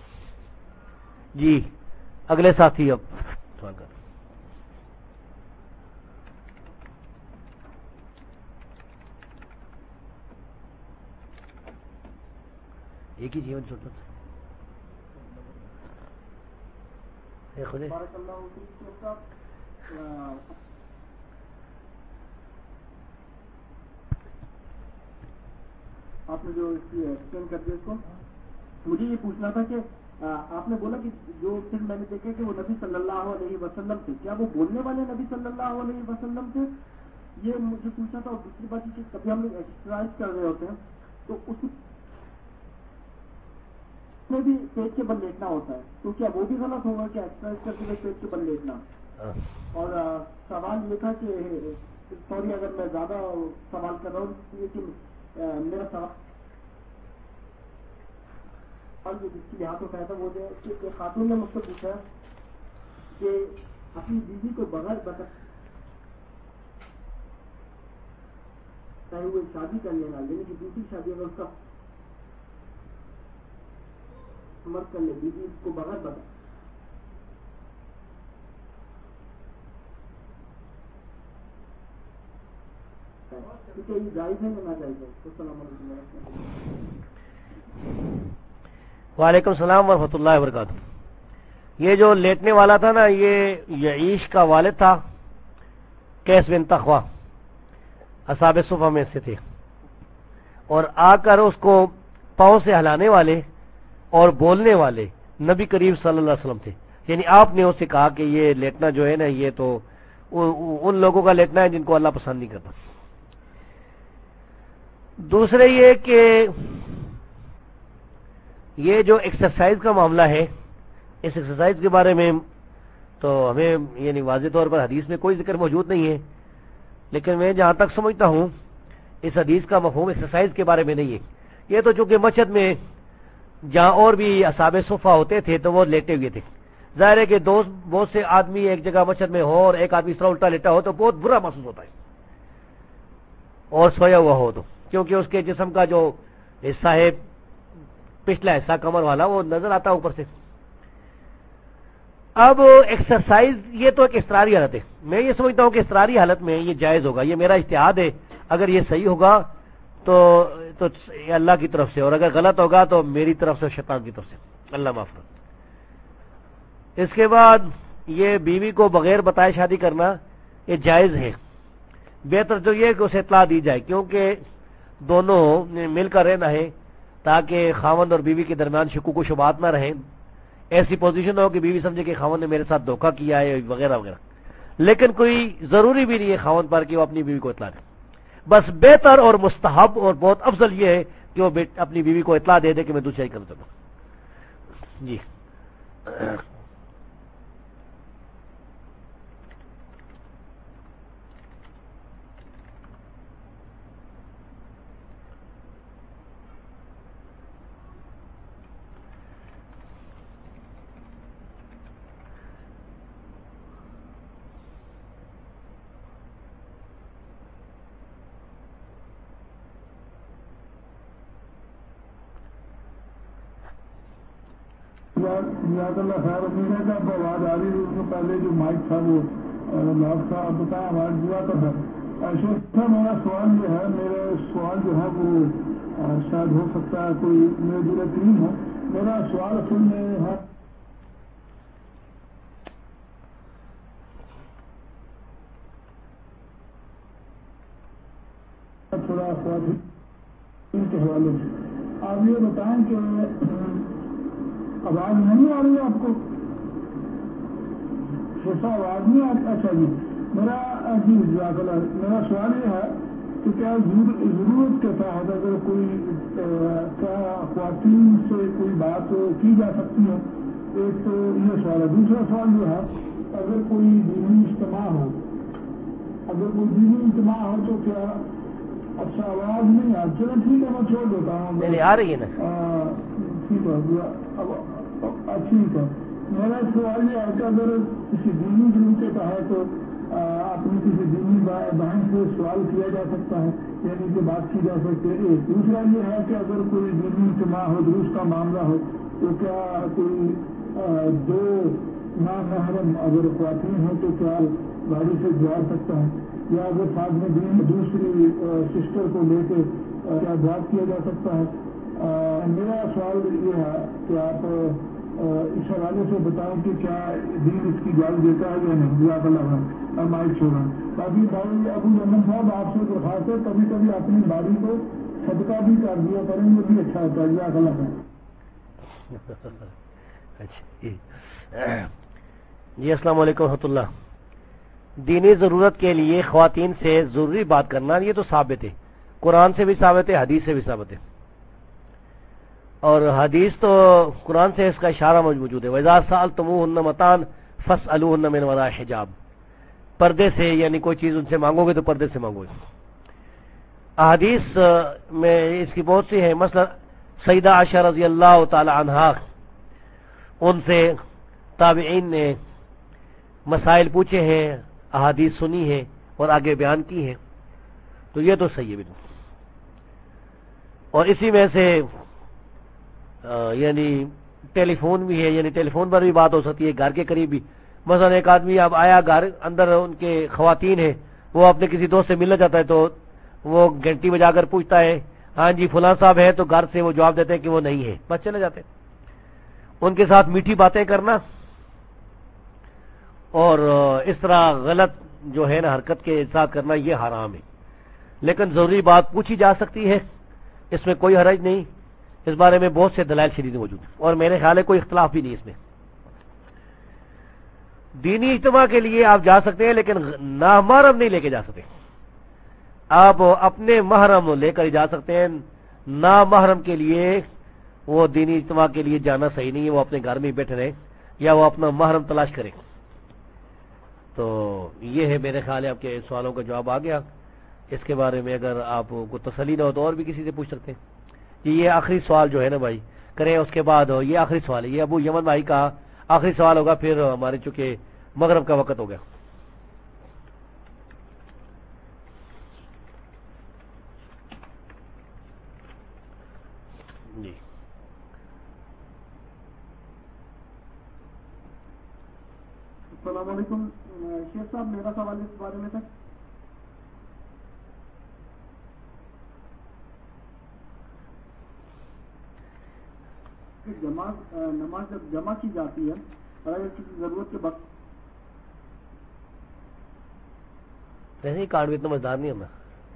جی اگلے ساتھی اب سوال کر. ایک ہی جیون چھوٹا بارک اللہ فیک صاحب. آپ نے جو ایکسپلین کر دیا اس کو، مجھے یہ پوچھنا تھا کہ آپ نے بولا کہ جو پھر میں نے دیکھا کہ وہ نبی صلی اللہ علیہ وسلم تھے، کیا وہ بولنے والے نبی صلی اللہ علیہ وسلم تھے؟ یہ مجھے پوچھنا تھا. اور دوسری بات یہ کہ کبھی ہم لوگ ایکسرسائز کر رہے ہوتے ہیں تو اس میں بھی پیٹ کے بل لیٹنا ہوتا ہے، تو کیا وہ بھی غلط ہوگا کہ ایکسرسائز کرتے ہوئے پیٹ کے بل لیٹنا؟ اور سوال یہ تھا کہ سوری اگر میں زیادہ سوال کر رہا ہوں، لیکن میرا سوال جو جس کی لحاظ اٹھایا تھا وہ جو ہے کہ خاتون نے مجھ سے پوچھا کہ اپنی بیوی کو بغیر بتا چاہے وہ شادی کر لینا، یعنی کہ دوسری شادی اگر اس کا مرد کر لے، بیوی کو بغیر بتا ہے کیونکہ یہ جائز ہے یا ناجائز ہے؟ السلام علیکم ورحمۃ اللہ۔ وعلیکم السلام ورحمۃ اللہ وبرکاتہ۔ یہ جو لیٹنے والا تھا نا، یہ یعیش کا والد تھا، قیس بن تخوا، اصحاب صفہ میں سے تھے، اور آ کر اس کو پاؤں سے ہلانے والے اور بولنے والے نبی کریم صلی اللہ علیہ وسلم تھے۔ یعنی آپ نے اسے کہا کہ یہ لیٹنا جو ہے نا، یہ تو ان لوگوں کا لیٹنا ہے جن کو اللہ پسند نہیں کرتا۔ دوسرے یہ کہ یہ جو ایکسرسائز کا معاملہ ہے، اس ایکسرسائز کے بارے میں تو ہمیں یعنی واضح طور پر حدیث میں کوئی ذکر موجود نہیں ہے، لیکن میں جہاں تک سمجھتا ہوں اس حدیث کا مفہوم ایکسرسائز کے بارے میں نہیں ہے۔ یہ تو چونکہ مسجد میں جہاں اور بھی اصحاب صفہ ہوتے تھے تو وہ لیٹے ہوئے تھے، ظاہر ہے کہ بہت سے آدمی ایک جگہ مسجد میں ہو اور ایک آدمی اس طرح الٹا لیٹا ہو تو بہت برا محسوس ہوتا ہے، اور سویا ہوا ہو تو، کیونکہ اس کے جسم کا جو حصہ ہے پچھلا حصہ کمر والا وہ نظر آتا اوپر سے۔ اب ایکسرسائز یہ تو ایک اضطراری حالت ہے، میں یہ سمجھتا ہوں کہ اضطراری حالت میں یہ جائز ہوگا، یہ میرا اجتہاد ہے، اگر یہ صحیح ہوگا تو اللہ کی طرف سے، اور اگر غلط ہوگا تو میری طرف سے، شیطان کی طرف سے، اللہ معاف کرے۔ اس کے بعد یہ بیوی کو بغیر بتائے شادی کرنا یہ جائز ہے، بہتر تو یہ کہ اسے اطلاع دی جائے، کیونکہ دونوں مل کر رہنا ہے تاکہ خاوند اور بیوی کے درمیان شکوک و شبہات نہ رہیں، ایسی پوزیشن ہو کہ بیوی سمجھے کہ خاوند نے میرے ساتھ دھوکہ کیا ہے وغیرہ وغیرہ، لیکن کوئی ضروری بھی نہیں ہے خاوند پر کہ وہ اپنی بیوی کو اطلاع دے، بس بہتر اور مستحب اور بہت افضل یہ ہے کہ وہ اپنی بیوی کو اطلاع دے کہ میں دوسرا ہی کرنا چاہتا ہوں۔ جی جزاک اللہ خیر۔ امید ہے کہ آپ کو آواز آ رہی ہے، اس سے پہلے جو مائک تھا وہ لاک تھا، آپ بتائیں آواز دیا تو ہے۔ شیخ صاحب میرا سوال یہ ہے، میرے سوال جو ہے وہ شاید ہو سکتا ہے کوئی میرے دل تین ہو۔ میرا سوال اصل میں ہے تھوڑا خواتین کے حوالے سے آپ یہ بتائیں کہ آواز نہیں آ رہی ہے آپ کو؟ شیخا آواز نہیں آ رہی؟ اچھا جی، میرا میرا سوال یہ ہے کہ کیا ضرورت کے تحت اگر کوئی کیا خواتین سے کوئی بات کی جا سکتی ہے؟ ایک تو یہ سوال ہے۔ دوسرا سوال یہ ہے اگر کوئی دینی اجتماع ہو، تو کیا اچھا آواز نہیں آ، چلو ٹھیک ہے میں چھوڑ دیتا ہوں، آ رہی ہے نا؟ ٹھیک ہے ٹھیک ہے۔ میرا سوال یہ ہے کہ اگر کسی دینی گروہ کے تحت اپنی کسی دینی بہن سے سوال کیا جا سکتا ہے، یعنی کہ بات کی جا سکتی ہے۔ ایک دوسرا یہ ہے کہ اگر کوئی دینی اجتماع ہو، دروس کا معاملہ ہو، تو کیا کوئی دو نامحرم اگر خواتین ہو تو کیا گاڑی سے جا سکتا ہے، یا اگر ساتھ میں دوسری سسٹر کو لے کے کیا بات کیا جا سکتا ہے؟ میرا سوال یہ ہے کہ آپ اس حوالے سے بتائیں کہ کیا دین اس کی اجازت دیتا ہے یا نہیں؟ جزاک اللہ خیر۔ مائک چھوڑا باقی بھائی ابو یمن صاحب آپ سے درخواست ہے کبھی کبھی اپنی باری کو صدقہ بھی کر دیا کریں گے، بھی اچھا ہوتا ہے۔ جزاک اللہ خیر۔ جی السلام علیکم ورحمۃ اللہ۔ دینی ضرورت کے لیے خواتین سے ضروری بات کرنا یہ تو ثابت ہے، قرآن سے بھی ثابت ہے، حدیث سے بھی ثابت ہے، اور حدیث تو قرآن سے اس کا اشارہ موجود ہے۔ وَإِذَا سَأَلْتُمُوهُنَّ مَتَاعًا فَاسْأَلُوهُنَّ مِنْ وَرَاءِ حِجَابٍ، پردے سے یعنی کوئی چیز ان سے مانگو گے تو پردے سے مانگو گے۔ احادیث میں اس کی بہت سی ہے، مثلا سیدہ عائشہ رضی اللہ تعالی عنہا، ان سے تابعین نے مسائل پوچھے ہیں، احادیث سنی ہے اور آگے بیان کی ہے، تو یہ تو صحیح ہے بالکل۔ اور اسی میں سے یعنی ٹیلی فون بھی ہے، یعنی ٹیلی فون پر بھی بات ہو سکتی ہے، گھر کے قریب بھی۔ مثلا ایک آدمی اب آیا، گھر اندر ان کے خواتین ہیں، وہ اپنے کسی دوست سے ملنا چاہتا ہے تو وہ گھنٹی بجا کر پوچھتا ہے ہاں جی فلاں صاحب ہے، تو گھر سے وہ جواب دیتے ہیں کہ وہ نہیں ہے، بس چلے جاتے ہیں۔ ان کے ساتھ میٹھی باتیں کرنا اور اس طرح غلط جو ہے نا حرکت کے ساتھ کرنا یہ حرام ہے، لیکن ضروری بات پوچھی جا سکتی ہے، اس میں کوئی حرج نہیں، اس بارے میں بہت سے دلائل شدید موجود ہیں اور میرے خیال ہے کوئی اختلاف بھی نہیں اس میں۔ دینی اجتماع کے لیے آپ جا سکتے ہیں لیکن نامحرم نہیں لے کے جا سکتے، آپ اپنے محرم لے کر جا سکتے ہیں، نامحرم کے لیے وہ دینی اجتماع کے لیے جانا صحیح نہیں ہے، وہ اپنے گھر میں بیٹھے رہیں یا وہ اپنا محرم تلاش کریں۔ تو یہ ہے میرے خیال ہے آپ کے سوالوں کا جواب آ گیا۔ اس کے بارے میں اگر آپ کو تسلی نہ ہو تو اور بھی کسی سے پوچھ سکتے ہیں۔ یہ آخری سوال جو ہے نا بھائی کریں، اس کے بعد یہ آخری سوال ہے، یہ ابو یمن بھائی کا آخری سوال ہوگا، پھر ہمارے چونکہ مغرب کا وقت ہو گیا۔ جی السلام علیکم شیخ صاحب، میرا سوال اس بارے میں تھا کہ نماز جب جمع کی جاتی ہے اور اگر کسی ضرورت کے وقت ویسے ہی کارڈ بھی اتنا مزدار نہیں ہونا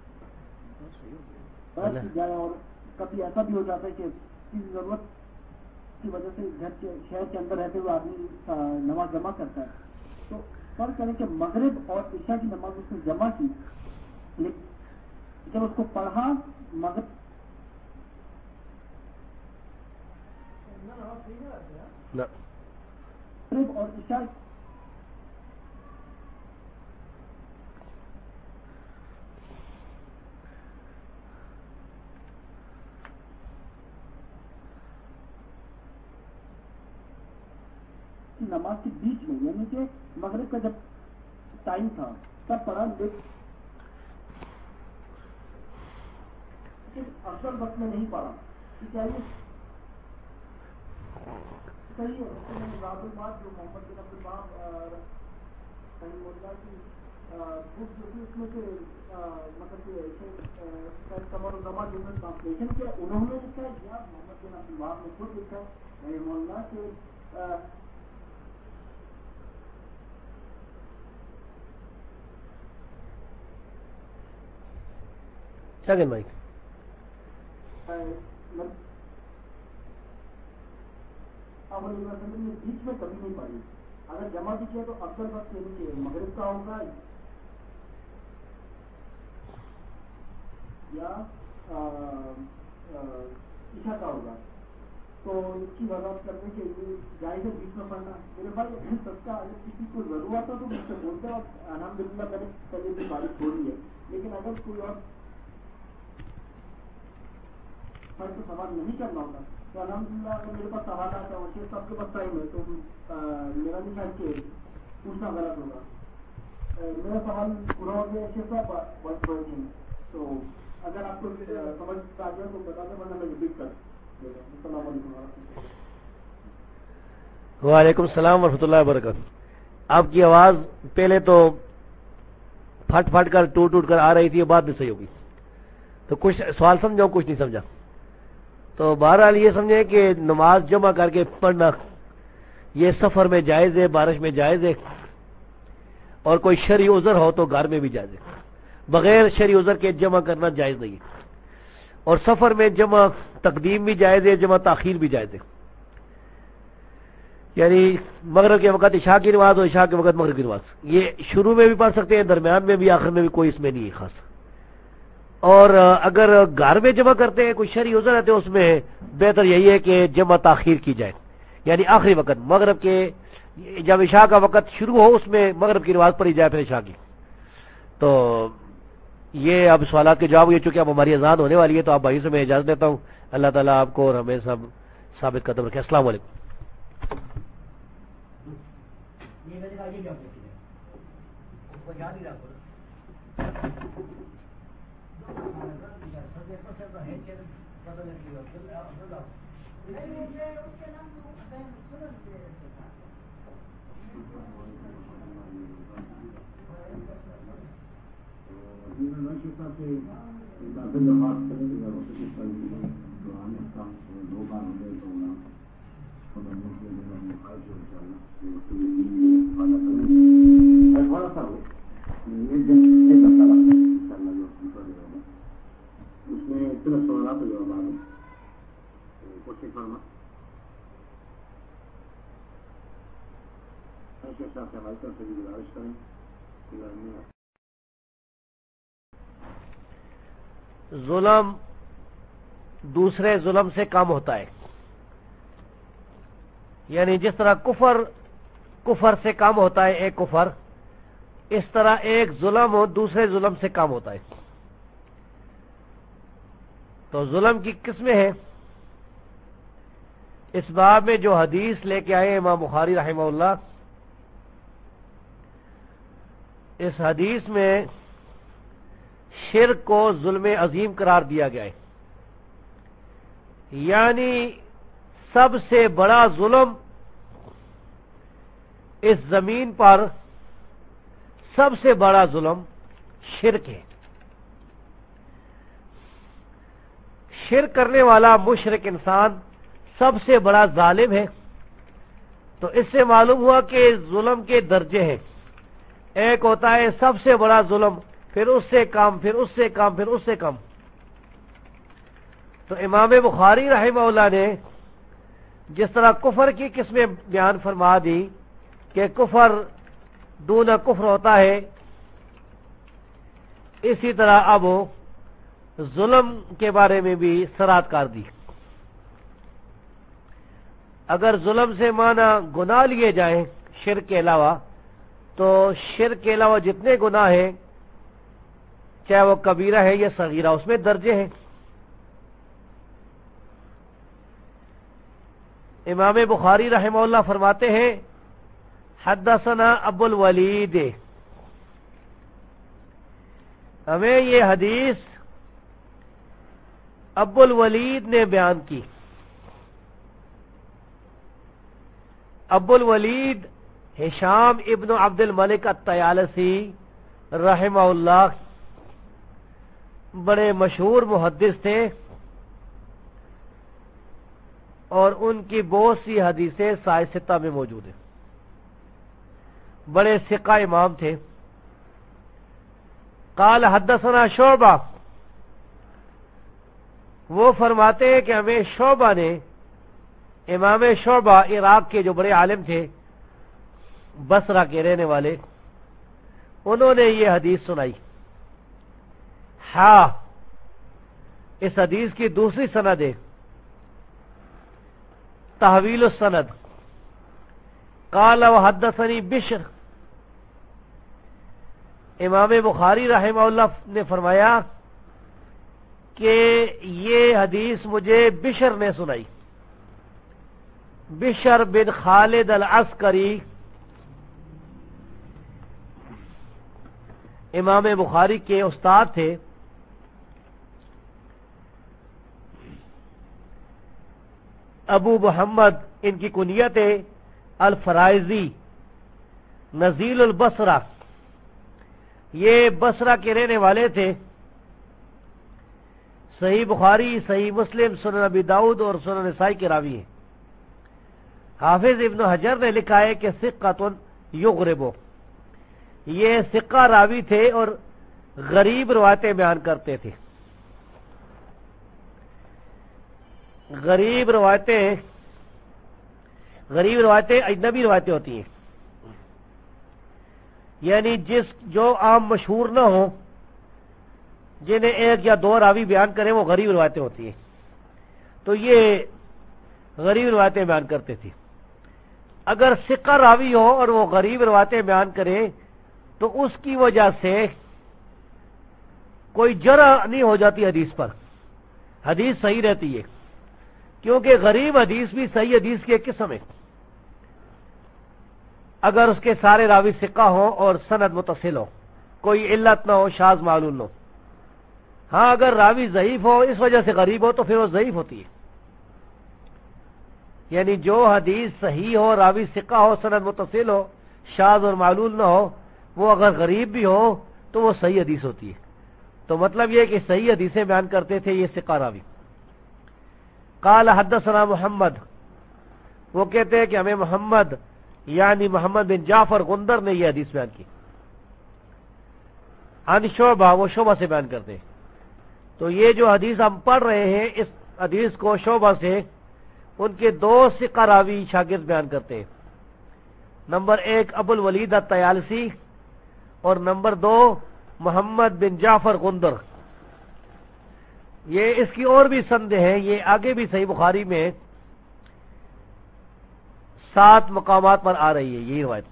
بیٹھ کی جائے، اور کبھی ایسا بھی ہو جاتا ہے کہ کسی ضرورت کی وجہ سے گھر کے شہر کے اندر رہتے ہوئے آدمی نماز جمع کرتا ہے، تو فرض کریں کہ مغرب اور عشاء کی نماز اس نے جمع کی، لیکن جب اس کو پڑھا مغرب اور عشاء نماز کے بیچ میں، یعنی کہ مغرب کا جب ٹائم تھا تب پڑھا، افضل وقت میں نہیں پڑھا، کیا یہ صحیح ہے؟ بات جو محمد بن عبد الوہاب رحمہ اللہ کی بک جو تھی اس میں سے مطلب کہ قمر الزما جو ہے ٹرانسلیشن کیا انہوں نے لکھا ہے یا محمد بن عبد الوہاب نے خود لکھا ہے رحمہ اللہ کے سیکنڈ بھائی نے بیچ میں کبھی نہیں پڑھی، اگر جمع بھی کیا تو افضل وقت یعنی کہ مغرب کا ہوگا یا عشاء کا ہوگا، تو اس کی وضاحت کرنے کے لیے جائز ہے بیچ میں پڑھنا۔ میرے بھائی سب کا اگر کسی کو ضرورت ہو تو مجھ سے بولتے ہیں، اور الحمدللہ میں نے پہلے بھی بارش چھوڑی ہے، لیکن اگر کوئی اور فرض کو سوال نہیں کرنا ہوتا تو الحمدللہ اگر میرے پاس سوال آتا ہے شیخ صاحب کے پاس ٹائم ہے تو میرا نہیں خیال کہ پوچھنا غلط ہوگا۔ میرا سوال پورا ہو گیا شیخ صاحب، تو اگر آپ کو سمجھ آ گیا تو بتا دیں ورنہ میں ریپیٹ کر دوں گا۔ السلام علیکم۔ وعلیکم السلام ورحمۃ اللہ وبرکاتہ۔ آپ کی آواز پہلے تو پھٹ پھٹ کر ٹوٹ ٹوٹ کر آ رہی تھی، بعد میں صحیح ہوگی، تو کچھ سوال سمجھا کچھ نہیں سمجھا۔ تو بہرحال یہ سمجھیں کہ نماز جمع کر کے پڑھنا یہ سفر میں جائز ہے، بارش میں جائز ہے، اور کوئی شرعی عذر ہو تو گھر میں بھی جائز ہے، بغیر شرعی عذر کے جمع کرنا جائز نہیں ہے، اور سفر میں جمع تقدیم بھی جائز ہے، جمع تاخیر بھی جائز ہے، یعنی مغرب کے وقت عشاء کی نماز اور عشاء کے وقت مغرب کی نماز، یہ شروع میں بھی پڑھ سکتے ہیں، درمیان میں بھی، آخر میں بھی، کوئی اس میں نہیں ہے خاص۔ اور اگر گھر میں جمع کرتے ہیں کوئی شرعی عذر ہے تو اس میں بہتر یہی ہے کہ جمع تاخیر کی جائے، یعنی آخری وقت مغرب کے جب عشاء کا وقت شروع ہو اس میں مغرب کی نماز پڑھی جائے پھر عشاء کی۔ تو یہ اب سوالات کے جواب، یہ چونکہ اب ہماری اذان ہونے والی ہے تو آپ بھائی سے میں اجازت لیتا ہوں۔ اللہ تعالیٰ آپ کو اور ہمیں سب ثابت قدم رکھے۔ السلام علیکم۔ صاحب اس میں صرف سوالات کا جواب آ گئے کوشش فرما صاحب سے ہماری طرف سے بھی گزارش کریں. ظلم دوسرے ظلم سے کم ہوتا ہے، یعنی جس طرح کفر سے کم ہوتا ہے ایک کفر، اس طرح ایک ظلم دوسرے ظلم سے کم ہوتا ہے. تو ظلم کی قسمیں ہیں. اس باب میں جو حدیث لے کے آئے امام بخاری رحمہ اللہ، اس حدیث میں شرک کو ظلم عظیم قرار دیا گیا ہے، یعنی سب سے بڑا ظلم اس زمین پر، سب سے بڑا ظلم شرک ہے. شرک کرنے والا مشرک انسان سب سے بڑا ظالم ہے. تو اس سے معلوم ہوا کہ ظلم کے درجے ہیں. ایک ہوتا ہے سب سے بڑا ظلم، پھر اس سے کم، پھر اس سے کم، پھر اس سے کم. تو امام بخاری رحمہ اللہ نے جس طرح کفر کی قسمیں بیان فرما دی کہ کفر دون کفر ہوتا ہے، اسی طرح اب ظلم کے بارے میں بھی سرات کر دی. اگر ظلم سے معنی گناہ لیے جائیں شرک کے علاوہ، تو شرک کے علاوہ جتنے گناہ ہیں، چاہے وہ کبیرہ ہے یا صغیرہ، اس میں درجے ہیں. امام بخاری رحمہ اللہ فرماتے ہیں حدثنا ابو الولید، ہمیں یہ حدیث ابو الولید نے بیان کی. ابو الولید ہشام ابن عبد الملک الطیالسی رحمہ اللہ بڑے مشہور محدث تھے، اور ان کی بہت سی حدیثیں صحیح ستہ میں موجود ہیں. بڑے ثقہ امام تھے. قال حدثنا شعبہ، وہ فرماتے ہیں کہ ہمیں شعبہ نے، امام شعبہ عراق کے جو بڑے عالم تھے، بصرہ کے رہنے والے، انہوں نے یہ حدیث سنائی. ہاں، اس حدیث کی دوسری سند ہے تحویل السند. قال وحدثني بشر، امام بخاری رحمہ اللہ نے فرمایا کہ یہ حدیث مجھے بشر نے سنائی. بشر بن خالد العسکری امام بخاری کے استاد تھے. ابو محمد ان کی کنیت ہے، الفرائضی، نزیل البصرہ، یہ بصرہ کے رہنے والے تھے. صحیح بخاری، صحیح مسلم، سنن ابی داؤد اور سنن نسائی کے راوی ہیں. حافظ ابن حجر نے لکھا ہے کہ ثقۃ یغرب، یہ ثقہ راوی تھے اور غریب روایتیں بیان کرتے تھے. غریب روایتیں اجنبی روایتیں ہوتی ہیں، یعنی جو عام مشہور نہ ہوں، جنہیں ایک یا دو راوی بیان کریں، وہ غریب روایتیں ہوتی ہیں. تو یہ غریب روایتیں بیان کرتے تھے. اگر ثقہ راوی ہو اور وہ غریب روایتیں بیان کرے تو اس کی وجہ سے کوئی جرح نہیں ہو جاتی حدیث پر، حدیث صحیح رہتی ہے. کیونکہ غریب حدیث بھی صحیح حدیث کی ایک قسم ہے، اگر اس کے سارے راوی ثقہ ہوں اور سند متصل ہو، کوئی علت نہ ہو، شاذ معلول نہ ہو. ہاں، اگر راوی ضعیف ہو اس وجہ سے غریب ہو تو پھر وہ ضعیف ہوتی ہے. یعنی جو حدیث صحیح ہو، راوی ثقہ ہو، سند متصل ہو، شاذ اور معلول نہ ہو، وہ اگر غریب بھی ہو تو وہ صحیح حدیث ہوتی ہے. تو مطلب یہ کہ صحیح حدیثیں بیان کرتے تھے یہ ثقہ راوی. قال حدثنا محمد، وہ کہتے ہیں کہ ہمیں محمد یعنی محمد بن جعفر غندر نے یہ حدیث بیان کی. عن شعبہ، وہ شعبہ سے بیان کرتے ہیں. تو یہ جو حدیث ہم پڑھ رہے ہیں اس حدیث کو شعبہ سے ان کے دو ثقہ راوی شاگرد بیان کرتے ہیں. نمبر 1 ابو الولید الطیالسی اور نمبر 2 محمد بن جعفر غندر. یہ اس کی اور بھی سند ہیں، یہ آگے بھی صحیح بخاری میں 7 مقامات پر آ رہی ہے یہی روایت.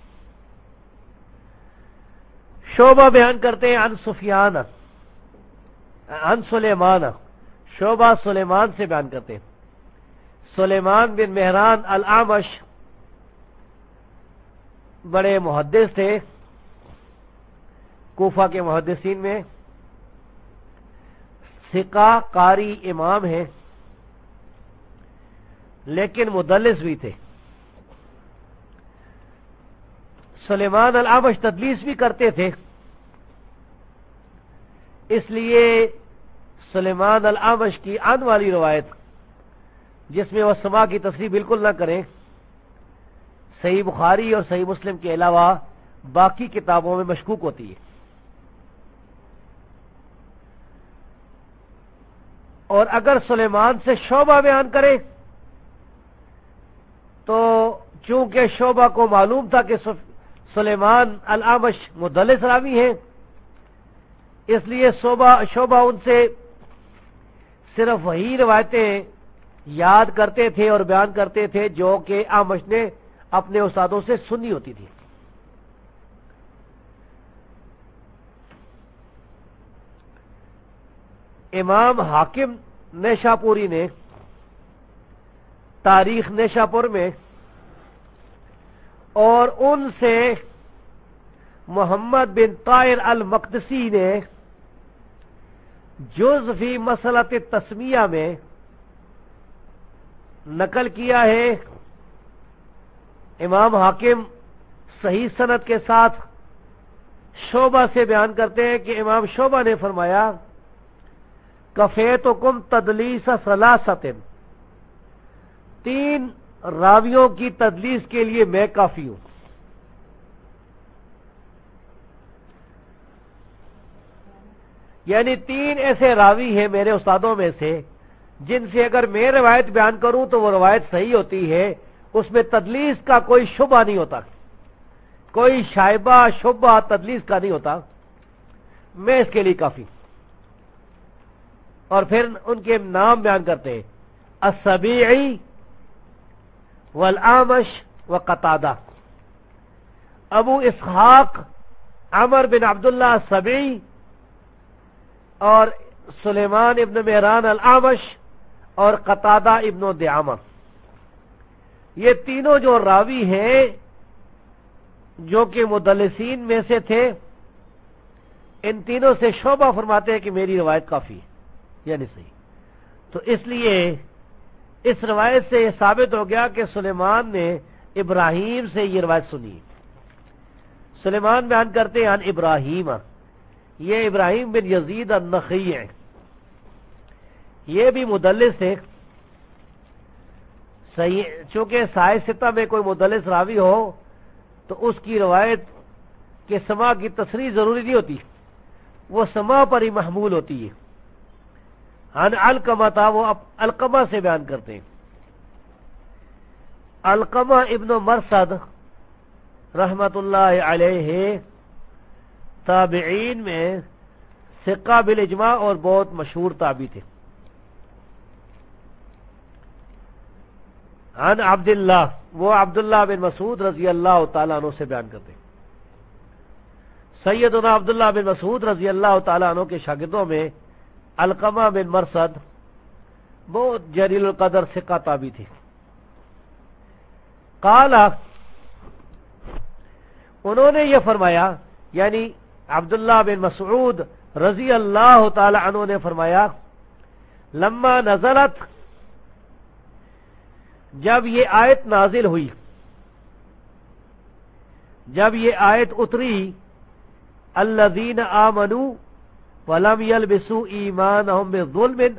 شعبہ بیان کرتے ہیں عن سفیان عن سلیمان، شعبہ سلیمان سے بیان کرتے ہیں. سلیمان بن مہران الاعمش بڑے محدث تھے، کوفہ کے محدثین میں ثقہ قاری امام ہیں، لیکن مدلس بھی تھے. سلیمان الاعمش تدلیس بھی کرتے تھے، اس لیے سلیمان الاعمش کی عن والی روایت جس میں وہ سما کی تصریح بالکل نہ کریں، صحیح بخاری اور صحیح مسلم کے علاوہ باقی کتابوں میں مشکوک ہوتی ہے. اور اگر سلیمان سے شعبہ بیان کرے تو چونکہ شعبہ کو معلوم تھا کہ سلیمان الاعمش مدلس راوی ہیں، اس لیے شعبہ ان سے صرف وہی روایتیں یاد کرتے تھے اور بیان کرتے تھے جو کہ اعمش نے اپنے استادوں سے سنی ہوتی تھی. امام حاکم نیشاپوری نے تاریخ نیشاپور میں اور ان سے محمد بن طاہر المقدسی نے جز فی مسئلۃ التسمیہ میں نقل کیا ہے. امام حاکم صحیح سند کے ساتھ شعبہ سے بیان کرتے ہیں کہ امام شعبہ نے فرمایا کفیتکم تدلیس ثلاثۃ، 3 راویوں کی تدلیس کے لیے میں کافی ہوں. یعنی 3 ایسے راوی ہیں میرے استادوں میں سے جن سے اگر میں روایت بیان کروں تو وہ روایت صحیح ہوتی ہے، اس میں تدلیس کا کوئی شبہ نہیں ہوتا، کوئی شائبہ شبہ تدلیس کا نہیں ہوتا، میں اس کے لیے کافی. اور پھر ان کے نام بیان کرتے ہیں السبیعی والاعمش وقتادہ. ابو اسحاق عمر بن عبداللہ السبیعی اور سلیمان ابن مہران الاعمش اور قتادہ ابن دعامہ، یہ تینوں جو راوی ہیں جو کہ مدلسین میں سے تھے، ان تینوں سے شعبہ فرماتے ہیں کہ میری روایت کافی ہے یعنی صحیح. تو اس لیے اس روایت سے یہ ثابت ہو گیا کہ سلیمان نے ابراہیم سے یہ روایت سنی. سلیمان بیان کرتے ہیں عن ابراہیم، یہ ابراہیم بن یزید النخعی ہیں، یہ بھی مدلس ہے. صحیح چونکہ سائے ستہ میں کوئی مدلس راوی ہو تو اس کی روایت کے سما کی تصریح ضروری نہیں ہوتی، وہ سما پر ہی محمول ہوتی ہے. عن علقمہ تھا، وہ علقمہ سے بیان کرتے ہیں. علقمہ ابن مرثد رحمت اللہ علیہ تابعین میں ثقہ بالاجماع اور بہت مشہور تابعی تھے. عن عبداللہ، وہ عبداللہ بن مسعود رضی اللہ تعالیٰ عنہ سے بیان کرتے ہیں. سیدنا عبداللہ بن مسعود رضی اللہ تعالیٰ عنہ کے شاگردوں میں علقمہ بن مرثد بہت جلیل القدر ثقہ تابعی تھے. قال، انہوں نے یہ فرمایا، یعنی عبداللہ بن مسعود رضی اللہ تعالی عنہ نے فرمایا، لما نزلت، جب یہ آیت نازل ہوئی، جب یہ آیت اتری، الذین آمنوا وَلَمْ يَلْبِسُوا إِيمَانَهُمْ بِظُلْمٍ،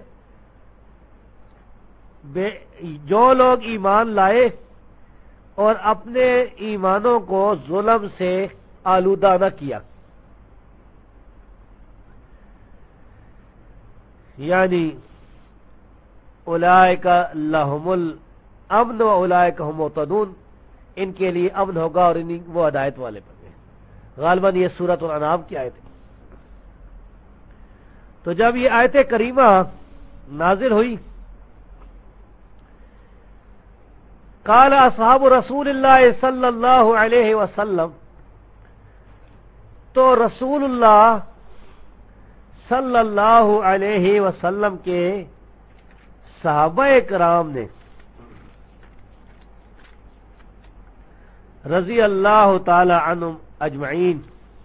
جو لوگ ایمان لائے اور اپنے ایمانوں کو ظلم سے آلودہ نہ کیا، یعنی اولئک لہم الامن واولئک هم مہتدون، ان کے لیے امن ہوگا اور وہ ہدایت والے بن گئے۔ غالباً یہ سورۃ الانعام کی آیت ہے۔ تو جب یہ آیت کریمہ نازل ہوئی، قال اصحاب رسول اللہ صلی اللہ علیہ وسلم، تو رسول اللہ صلی اللہ علیہ وسلم کے صحابہ کرام نے رضی اللہ تعالی عنہم اجمعین،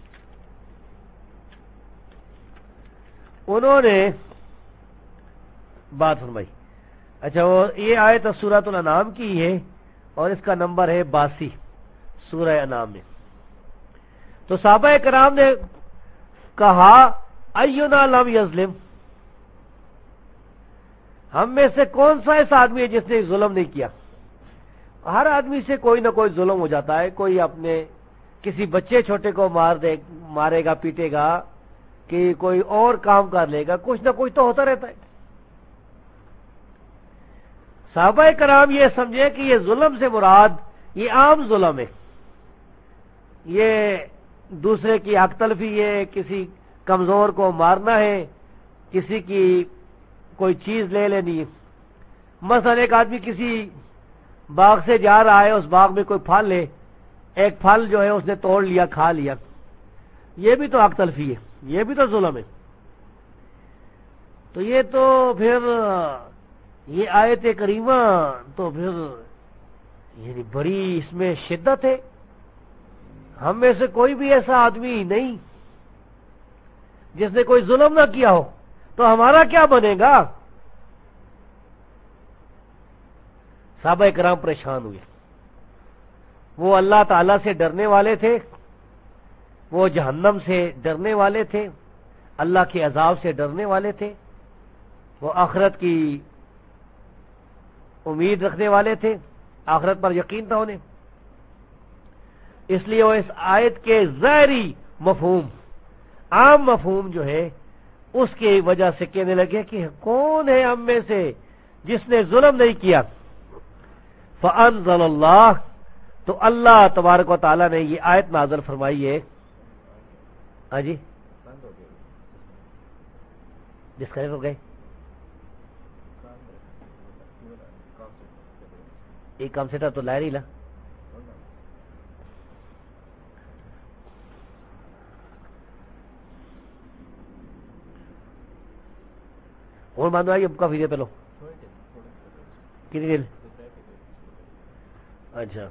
انہوں نے بات فرمائی۔ اچھا، وہ یہ آیت سورۃ الانعام کی ہے اور اس کا نمبر ہے 82 سورہ انعام میں۔ تو صحابہ کرام نے کہا اینا لم یظلم، ہم میں سے کون سا ایسا آدمی ہے جس نے ظلم نہیں کیا؟ ہر آدمی سے کوئی نہ کوئی ظلم ہو جاتا ہے، کوئی اپنے کسی بچے چھوٹے کو مارے گا، پیٹے گا، کہ کوئی اور کام کر لے گا، کچھ نہ کچھ تو ہوتا رہتا ہے۔ صحابہ کرام یہ سمجھے کہ یہ ظلم سے مراد یہ عام ظلم ہے، یہ دوسرے کی حق تلفی ہے، کسی کمزور کو مارنا ہے، کسی کی کوئی چیز لے لینی ہے۔ مثلا ایک آدمی کسی باغ سے جا رہا ہے، اس باغ میں کوئی پھل ہے، ایک پھل جو ہے اس نے توڑ لیا، کھا لیا، یہ بھی تو حق تلفی ہے، یہ بھی تو ظلم ہے۔ تو یہ تو پھر یہ آیت کریمہ تو پھر یعنی بڑی اس میں شدت ہے۔ ہم میں سے کوئی بھی ایسا آدمی نہیں جس نے کوئی ظلم نہ کیا ہو، تو ہمارا کیا بنے گا؟ صحابہ کرام پریشان ہوئے۔ وہ اللہ تعالی سے ڈرنے والے تھے، وہ جہنم سے ڈرنے والے تھے، اللہ کے عذاب سے ڈرنے والے تھے، وہ آخرت کی امید رکھنے والے تھے، آخرت پر یقین تھا انہیں۔ اس لیے وہ اس آیت کے ظاہری مفہوم، عام مفہوم جو ہے، اس کی وجہ سے کہنے لگے کہ کون ہے ہم میں سے جس نے ظلم نہیں کیا؟ فانزل اللہ، تو اللہ تبارک و تعالی نے یہ آیت نازل فرمائی ہے۔ ہاں جی، ڈسکنیکٹ ہو گئے، ایک کام سیٹر تو لا رہی لا۔ اور باندھو آئیے کافی دیر پہلو کتنی دیر؟ اچھا،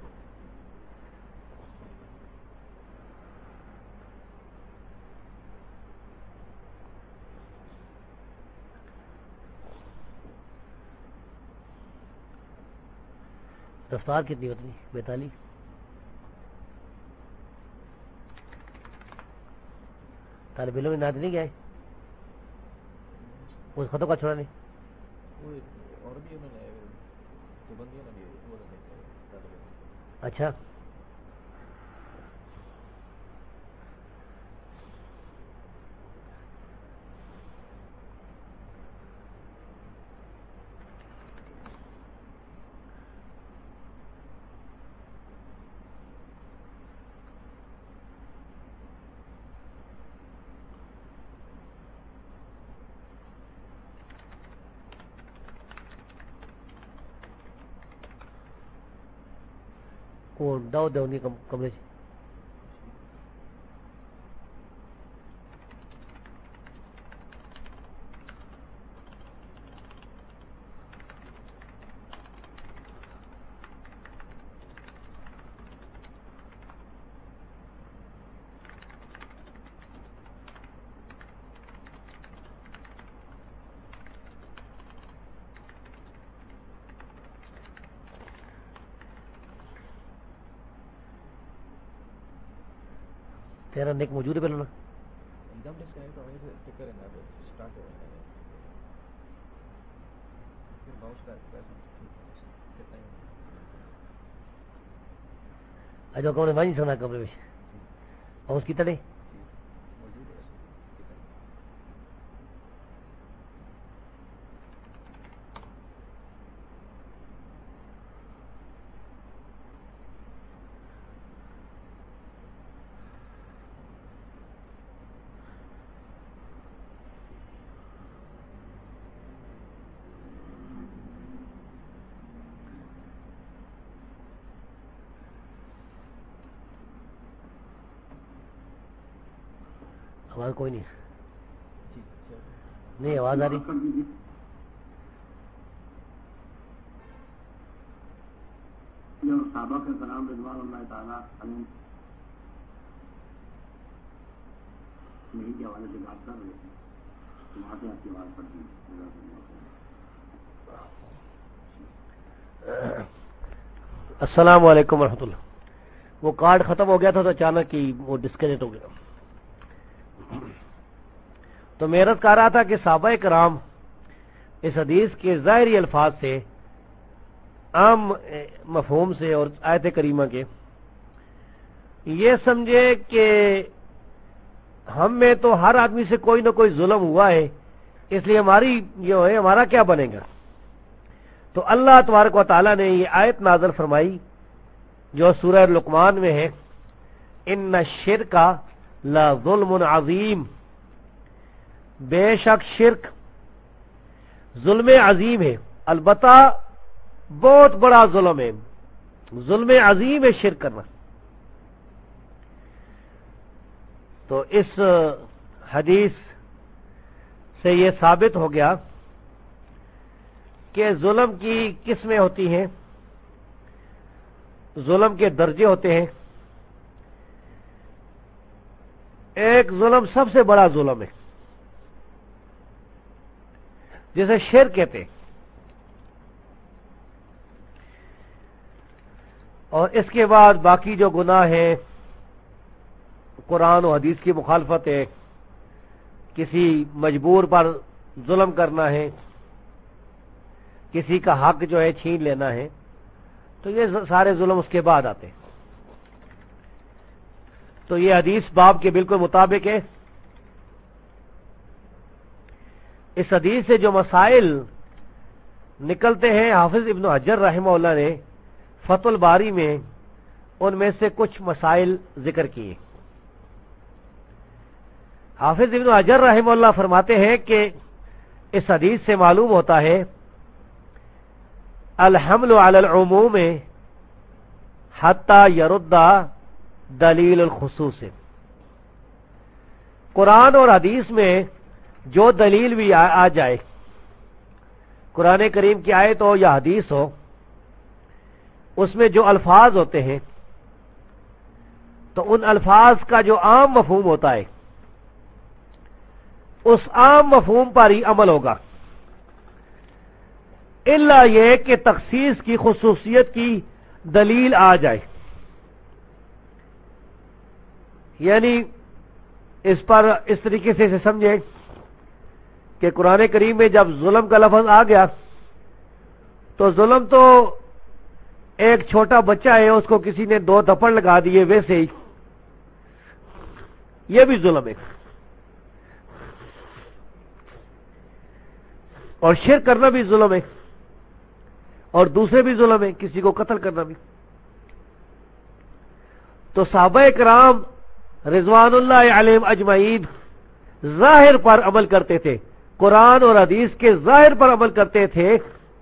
رفتار کتنی ہوتی؟ 42۔ طالب علم میں ناد نہیں گئے اس خطوں کا چھوڑا نہیں؟ اچھا، کون داؤ دونی کمرے سے تیرا نیک موجود ہے پہلے نا؟ دم ڈسکنیکٹ ہونے سے چکر ہے نا اسٹارٹ ہو رہا ہے پھر باؤنس کرتا ہے کتنا ہی اچھا کمرے میں نہیں سونا کمرے میں باؤنس کی طرح موجود ہے آواز کوئی نہیں نہیں آواز آ رہی صحابہ کے کرام رضوان اللہ تعالیٰ علیہم نہیں کے حوالے سے بات کر رہے تھے وہاں سے آپ کی آواز پڑتی ہے. السلام علیکم ورحمۃ اللہ. وہ کارڈ ختم ہو گیا تھا تو اچانک ہی وہ ڈسکنیکٹ ہو گیا. تو میں عرض کر رہا تھا کہ صحابہ کرام اس حدیث کے ظاہری الفاظ سے عام مفہوم سے اور آیت کریمہ کے یہ سمجھے کہ ہم میں تو ہر آدمی سے کوئی نہ کوئی ظلم ہوا ہے اس لیے ہماری جو ہے ہمارا کیا بنے گا. تو اللہ تبارک و تعالیٰ نے یہ آیت نازل فرمائی جو سورہ لقمان میں ہے ان الشرک لظلم عظیم بے شک شرک ظلم عظیم ہے البتہ بہت بڑا ظلم ہے ظلم عظیم ہے شرک کرنا. تو اس حدیث سے یہ ثابت ہو گیا کہ ظلم کی قسمیں ہوتی ہیں ظلم کے درجے ہوتے ہیں. ایک ظلم سب سے بڑا ظلم ہے جسے شرک کہتے ہیں اور اس کے بعد باقی جو گناہ ہیں قرآن و حدیث کی مخالفت ہے کسی مجبور پر ظلم کرنا ہے کسی کا حق جو ہے چھین لینا ہے تو یہ سارے ظلم اس کے بعد آتے ہیں. تو یہ حدیث باب کے بالکل مطابق ہے. اس حدیث سے جو مسائل نکلتے ہیں حافظ ابن حجر رحمہ اللہ نے فتح الباری میں ان میں سے کچھ مسائل ذکر کیے. حافظ ابن حجر رحمہ اللہ فرماتے ہیں کہ اس حدیث سے معلوم ہوتا ہے الحمل علی العموم حتی یرد دلیل الخصوص. قرآن اور حدیث میں جو دلیل بھی آ جائے قرآن کریم کی آیت ہو یا حدیث ہو اس میں جو الفاظ ہوتے ہیں تو ان الفاظ کا جو عام مفہوم ہوتا ہے اس عام مفہوم پر ہی عمل ہوگا الا یہ کہ تخصیص کی خصوصیت کی دلیل آ جائے. یعنی اس پر اس طریقے سے سمجھے کہ قرآن کریم میں جب ظلم کا لفظ آ گیا تو ظلم تو ایک چھوٹا بچہ ہے اس کو کسی نے 2 تھپڑ لگا دیے ویسے ہی یہ بھی ظلم ہے اور شرک کرنا بھی ظلم ہے اور دوسرے بھی ظلم ہے کسی کو قتل کرنا بھی. تو صحابہ کرام رضوان اللہ علیہم اجمعین ظاہر پر عمل کرتے تھے قرآن اور حدیث کے ظاہر پر عمل کرتے تھے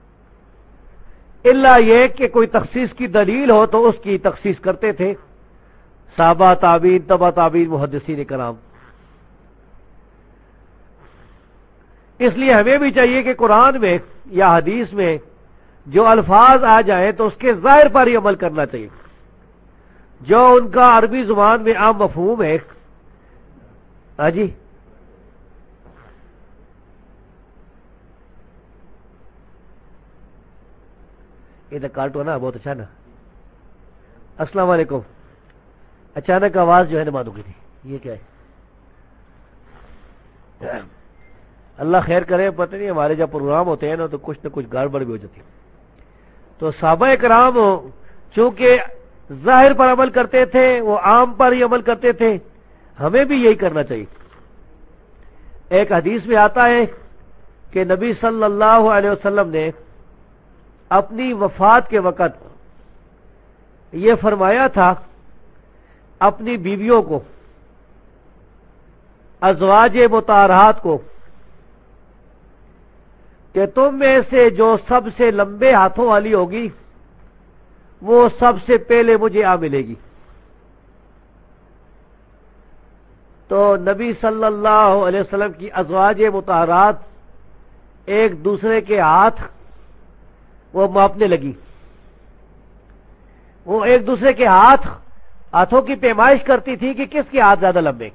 الا یہ کہ کوئی تخصیص کی دلیل ہو تو اس کی تخصیص کرتے تھے صحابہ تابعین تبع تابعین محدثین کرام. اس لیے ہمیں بھی چاہیے کہ قرآن میں یا حدیث میں جو الفاظ آ جائیں تو اس کے ظاہر پر ہی عمل کرنا چاہیے جو ان کا عربی زبان میں عام مفہوم ہے. ہاں جی یہ تو کارٹون نا بہت اچھا نا. السلام علیکم. اچانک آواز جو ہے نا مانو گئی تھی یہ کیا ہے اللہ خیر کرے. پتہ نہیں ہمارے جب پروگرام ہوتے ہیں نا تو کچھ نہ کچھ گڑبڑ بھی ہو جاتی. تو صحابہ کرام چونکہ ظاہر پر عمل کرتے تھے، وہ عام پر ہی عمل کرتے تھے، ہمیں بھی یہی کرنا چاہیے. ایک حدیث میں آتا ہے کہ نبی صلی اللہ علیہ وسلم نے اپنی وفات کے وقت یہ فرمایا تھا اپنی بیویوں کو، ازواج مطہرات کو، کہ تم میں سے جو سب سے لمبے ہاتھوں والی ہوگی وہ سب سے پہلے مجھے آ ملے گی. تو نبی صلی اللہ علیہ وسلم کی ازواج مطہرات ایک دوسرے کے ہاتھ وہ ماپنے لگی. وہ ایک دوسرے کے ہاتھوں کی پیمائش کرتی تھی کہ کس کے ہاتھ زیادہ لمبے.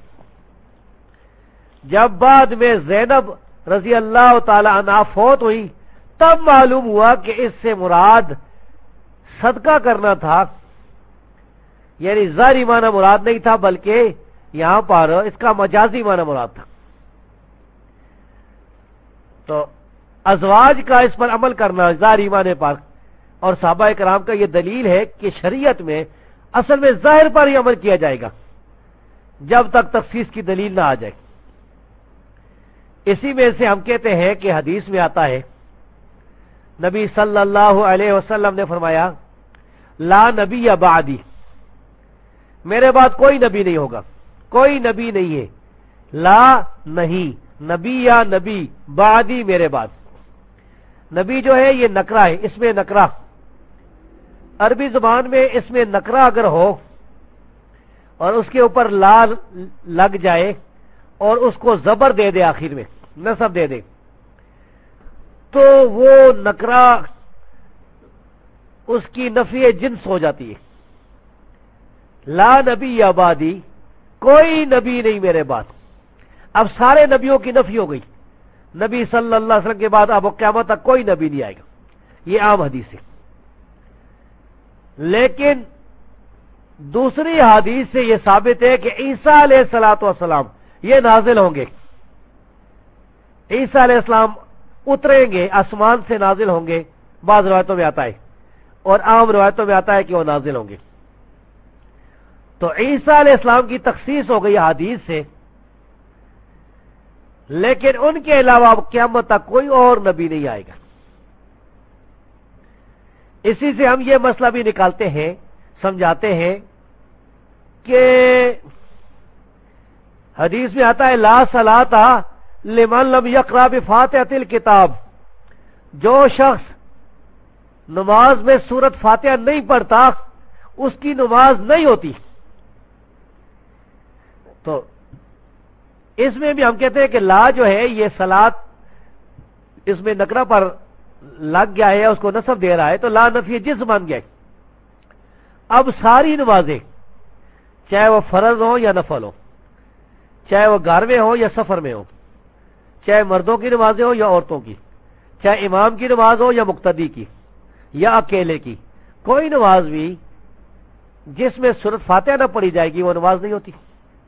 جب بعد میں زینب رضی اللہ تعالی عنہا فوت ہوئی تب معلوم ہوا کہ اس سے مراد صدقہ کرنا تھا، یعنی ظاہری معنی مراد نہیں تھا بلکہ یہاں پر اس کا مجازی معنی مراد تھا. تو ازواج کا اس پر عمل کرنا ظاہری معنی پر، اور صحابہ کرام کا یہ دلیل ہے کہ شریعت میں اصل میں ظاہر پر ہی عمل کیا جائے گا جب تک تخصیص کی دلیل نہ آ جائے. اسی میں سے ہم کہتے ہیں کہ حدیث میں آتا ہے نبی صلی اللہ علیہ وسلم نے فرمایا لا نبی بعدی، میرے بعد کوئی نبی نہیں ہوگا، کوئی نبی نہیں ہے. لا نہیں، نبی یا نبی، بعدی میرے بعد. نبی جو ہے یہ نکرہ ہے، اس میں نکرہ عربی زبان میں اس میں نکرہ اگر ہو اور اس کے اوپر لا لگ جائے اور اس کو زبر دے دے، آخر میں نصب دے دے، تو وہ نکرہ اس کی نفی جنس ہو جاتی ہے. لا نبی یا بعدی، کوئی نبی نہیں میرے بعد. اب سارے نبیوں کی نفی ہو گئی، نبی صلی اللہ علیہ وسلم کے بعد اب قیامت تک کوئی نبی نہیں آئے گا. یہ عام حدیث ہے. لیکن دوسری حدیث سے یہ ثابت ہے کہ عیسیٰ علیہ الصلوۃ والسلام یہ نازل ہوں گے. عیسیٰ علیہ السلام اتریں گے، آسمان سے نازل ہوں گے، بعض روایتوں میں آتا ہے اور عام روایتوں میں آتا ہے کہ وہ نازل ہوں گے. تو عیسیٰ علیہ السلام کی تخصیص ہو گئی حدیث سے، لیکن ان کے علاوہ اب قیامت تک کوئی اور نبی نہیں آئے گا. اسی سے ہم یہ مسئلہ بھی نکالتے ہیں، سمجھاتے ہیں کہ حدیث میں آتا ہے لا صلاۃ لمن لم یقرأ بفاتحۃ الکتاب، جو شخص نماز میں سورۃ فاتحہ نہیں پڑھتا اس کی نماز نہیں ہوتی. تو اس میں بھی ہم کہتے ہیں کہ لا جو ہے یہ صلاۃ اس میں نکرہ پر لگ گیا ہے، اس کو نصب دے رہا ہے، تو لا نفی جنس بن گیا. اب ساری نمازیں چاہے وہ فرض ہو یا نفل ہو، چاہے وہ گھر میں ہو یا سفر میں ہو، چاہے مردوں کی نمازیں ہو یا عورتوں کی، چاہے امام کی نماز ہو یا مقتدی کی یا اکیلے کی، کوئی نماز بھی جس میں سورۃ فاتحہ نہ پڑھی جائے گی وہ نماز نہیں ہوتی.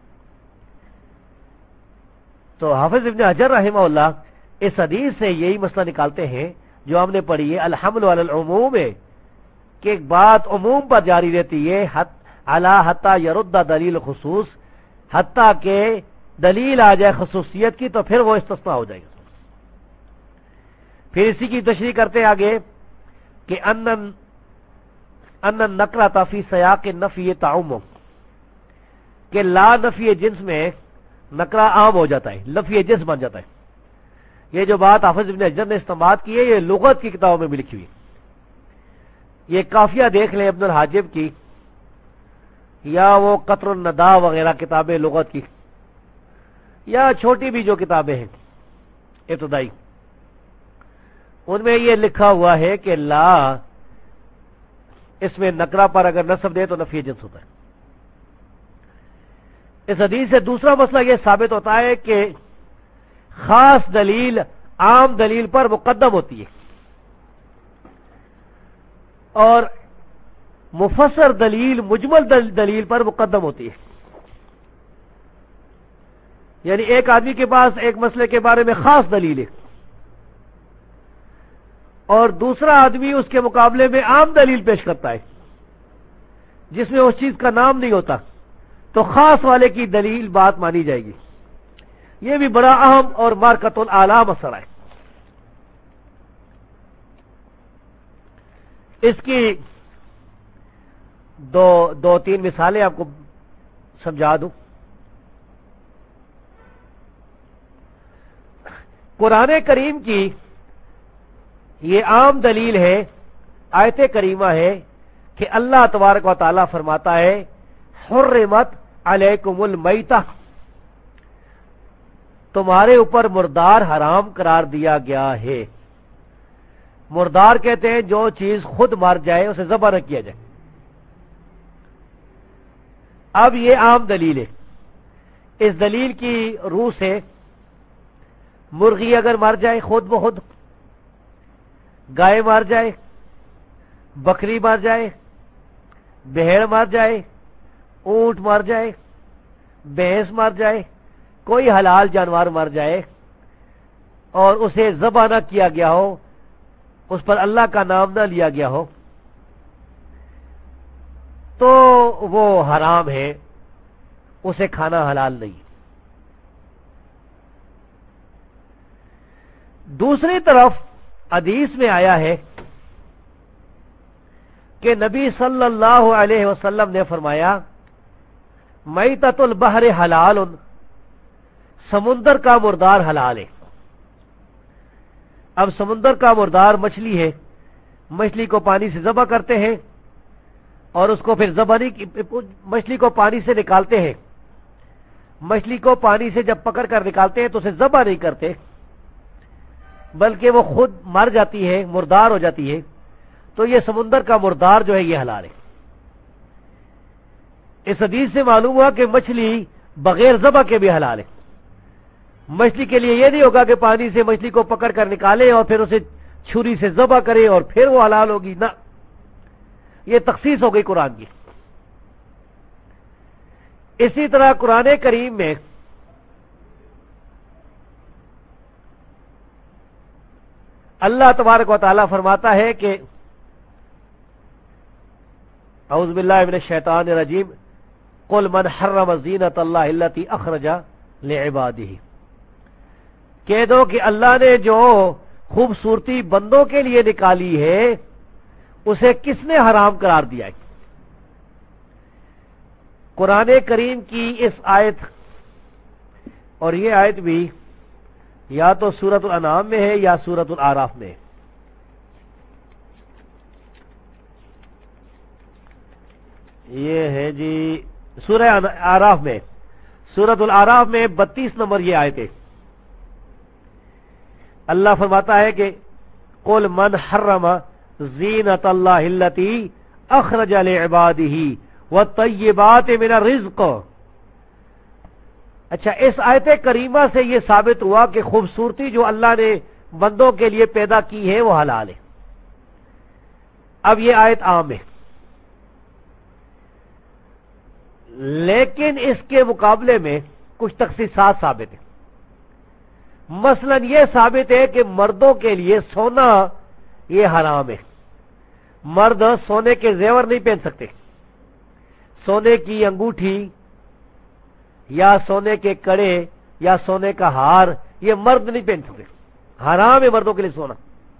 تو حافظ ابن حجر رحمہ اللہ اس حدیث سے یہی مسئلہ نکالتے ہیں جو ہم نے پڑھی ہے الحمل علی العموم ہے، کہ ایک بات عموم پر جاری رہتی ہے علی حتی یرد دلیل خصوص، حتیٰ کہ دلیل آ جائے خصوصیت کی تو پھر وہ استثناء ہو جائے گا. پھر اسی کی تشریح کرتے ہیں آگے کہ ان النکرۃ فی سیاق النفی تعم، کہ لا نفی جنس میں نکرہ عام ہو جاتا ہے، نفی جنس بن جاتا ہے. یہ جو بات حافظ ابن حجر نے استنباط کی ہے یہ لغت کی کتابوں میں بھی لکھی ہوئی. یہ کافیہ دیکھ لیں ابن الحاجب کی یا وہ قطر النداء وغیرہ کتابیں لغت کی، یا چھوٹی بھی جو کتابیں ہیں ابتدائی، ان میں یہ لکھا ہوا ہے کہ لا اس میں نکرہ پر اگر نصب دے تو نفی جنس ہوتا ہے. اس حدیث سے دوسرا مسئلہ یہ ثابت ہوتا ہے کہ خاص دلیل عام دلیل پر مقدم ہوتی ہے اور مفسر دلیل مجمل دلیل پر مقدم ہوتی ہے. یعنی ایک آدمی کے پاس ایک مسئلے کے بارے میں خاص دلیل ہے اور دوسرا آدمی اس کے مقابلے میں عام دلیل پیش کرتا ہے جس میں اس چیز کا نام نہیں ہوتا، تو خاص والے کی دلیل بات مانی جائے گی۔ یہ بھی بڑا اہم اور مارکت الاعلی مسئلہ ہے۔ اس کی دو تین مثالیں آپ کو سمجھا دوں۔ قرآن کریم کی یہ عام دلیل ہے، آیت کریمہ ہے کہ اللہ تبارک و تعالیٰ فرماتا ہے حرمت علیکم المیتہ، تمہارے اوپر مردار حرام قرار دیا گیا ہے۔ مردار کہتے ہیں جو چیز خود مر جائے اسے ذبح نہ کیا جائے۔ اب یہ عام دلیل ہے، اس دلیل کی روح سے مرغی اگر مر جائے خود بخود، گائے مر جائے، بکری مر جائے، بھیڑ مر جائے، اونٹ مر جائے، بھینس مر جائے، کوئی حلال جانور مر جائے اور اسے ذبح نہ کیا گیا ہو، اس پر اللہ کا نام نہ لیا گیا ہو، تو وہ حرام ہے، اسے کھانا حلال نہیں۔ دوسری طرف حدیث میں آیا ہے کہ نبی صلی اللہ علیہ وسلم نے فرمایا میتۃ البحر حلال، سمندر کا مردار حلال ہے۔ اب سمندر کا مردار مچھلی ہے، مچھلی کو پانی سے ذبح کرتے ہیں اور اس کو پھر مچھلی کو پانی سے نکالتے ہیں۔ مچھلی کو پانی سے جب پکڑ کر نکالتے ہیں تو اسے ذبح نہیں کرتے بلکہ وہ خود مر جاتی ہے، مردار ہو جاتی ہے، تو یہ سمندر کا مردار جو ہے یہ حلال ہے۔ اس حدیث سے معلوم ہوا کہ مچھلی بغیر ذبح کے بھی حلال ہے۔ مچھلی کے لیے یہ نہیں ہوگا کہ پانی سے مچھلی کو پکڑ کر نکالے اور پھر اسے چھری سے ذبح کرے اور پھر وہ حلال ہوگی، نہ، یہ تخصیص ہو گئی قرآن کی۔ اسی طرح قرآن کریم میں اللہ تبارک و تعالیٰ فرماتا ہے کہ اعوذ باللہ من الشیطان الرجیم قل من حرم زینت اللہ التی اخرج لعبادہ، کہہ دو کہ اللہ نے جو خوبصورتی بندوں کے لیے نکالی ہے اسے کس نے حرام قرار دیا ہے؟ قرآن کریم کی اس آیت، اور یہ آیت بھی یا تو سورۃ الانعام میں ہے یا سورۃ الاعراف میں ہے۔ یہ ہے جی سورہ اعراف میں، سورۃ الاعراف میں 32 نمبر یہ آیت ہے۔ اللہ فرماتا ہے کہ قل من حرم زینت اللہ التی اخرج لعبادہ والطیبات من الرزق۔ اچھا، اس آیت کریمہ سے یہ ثابت ہوا کہ خوبصورتی جو اللہ نے بندوں کے لیے پیدا کی ہے وہ حلال ہے۔ اب یہ آیت عام ہے، لیکن اس کے مقابلے میں کچھ تخصیصات ثابت ہیں۔ مثلا یہ ثابت ہے کہ مردوں کے لیے سونا یہ حرام ہے، مرد سونے کے زیور نہیں پہن سکتے، سونے کی انگوٹھی یا سونے کے کڑے یا سونے کا ہار یہ مرد نہیں پہن سکتے، حرام ہے مردوں کے لیے سونا۔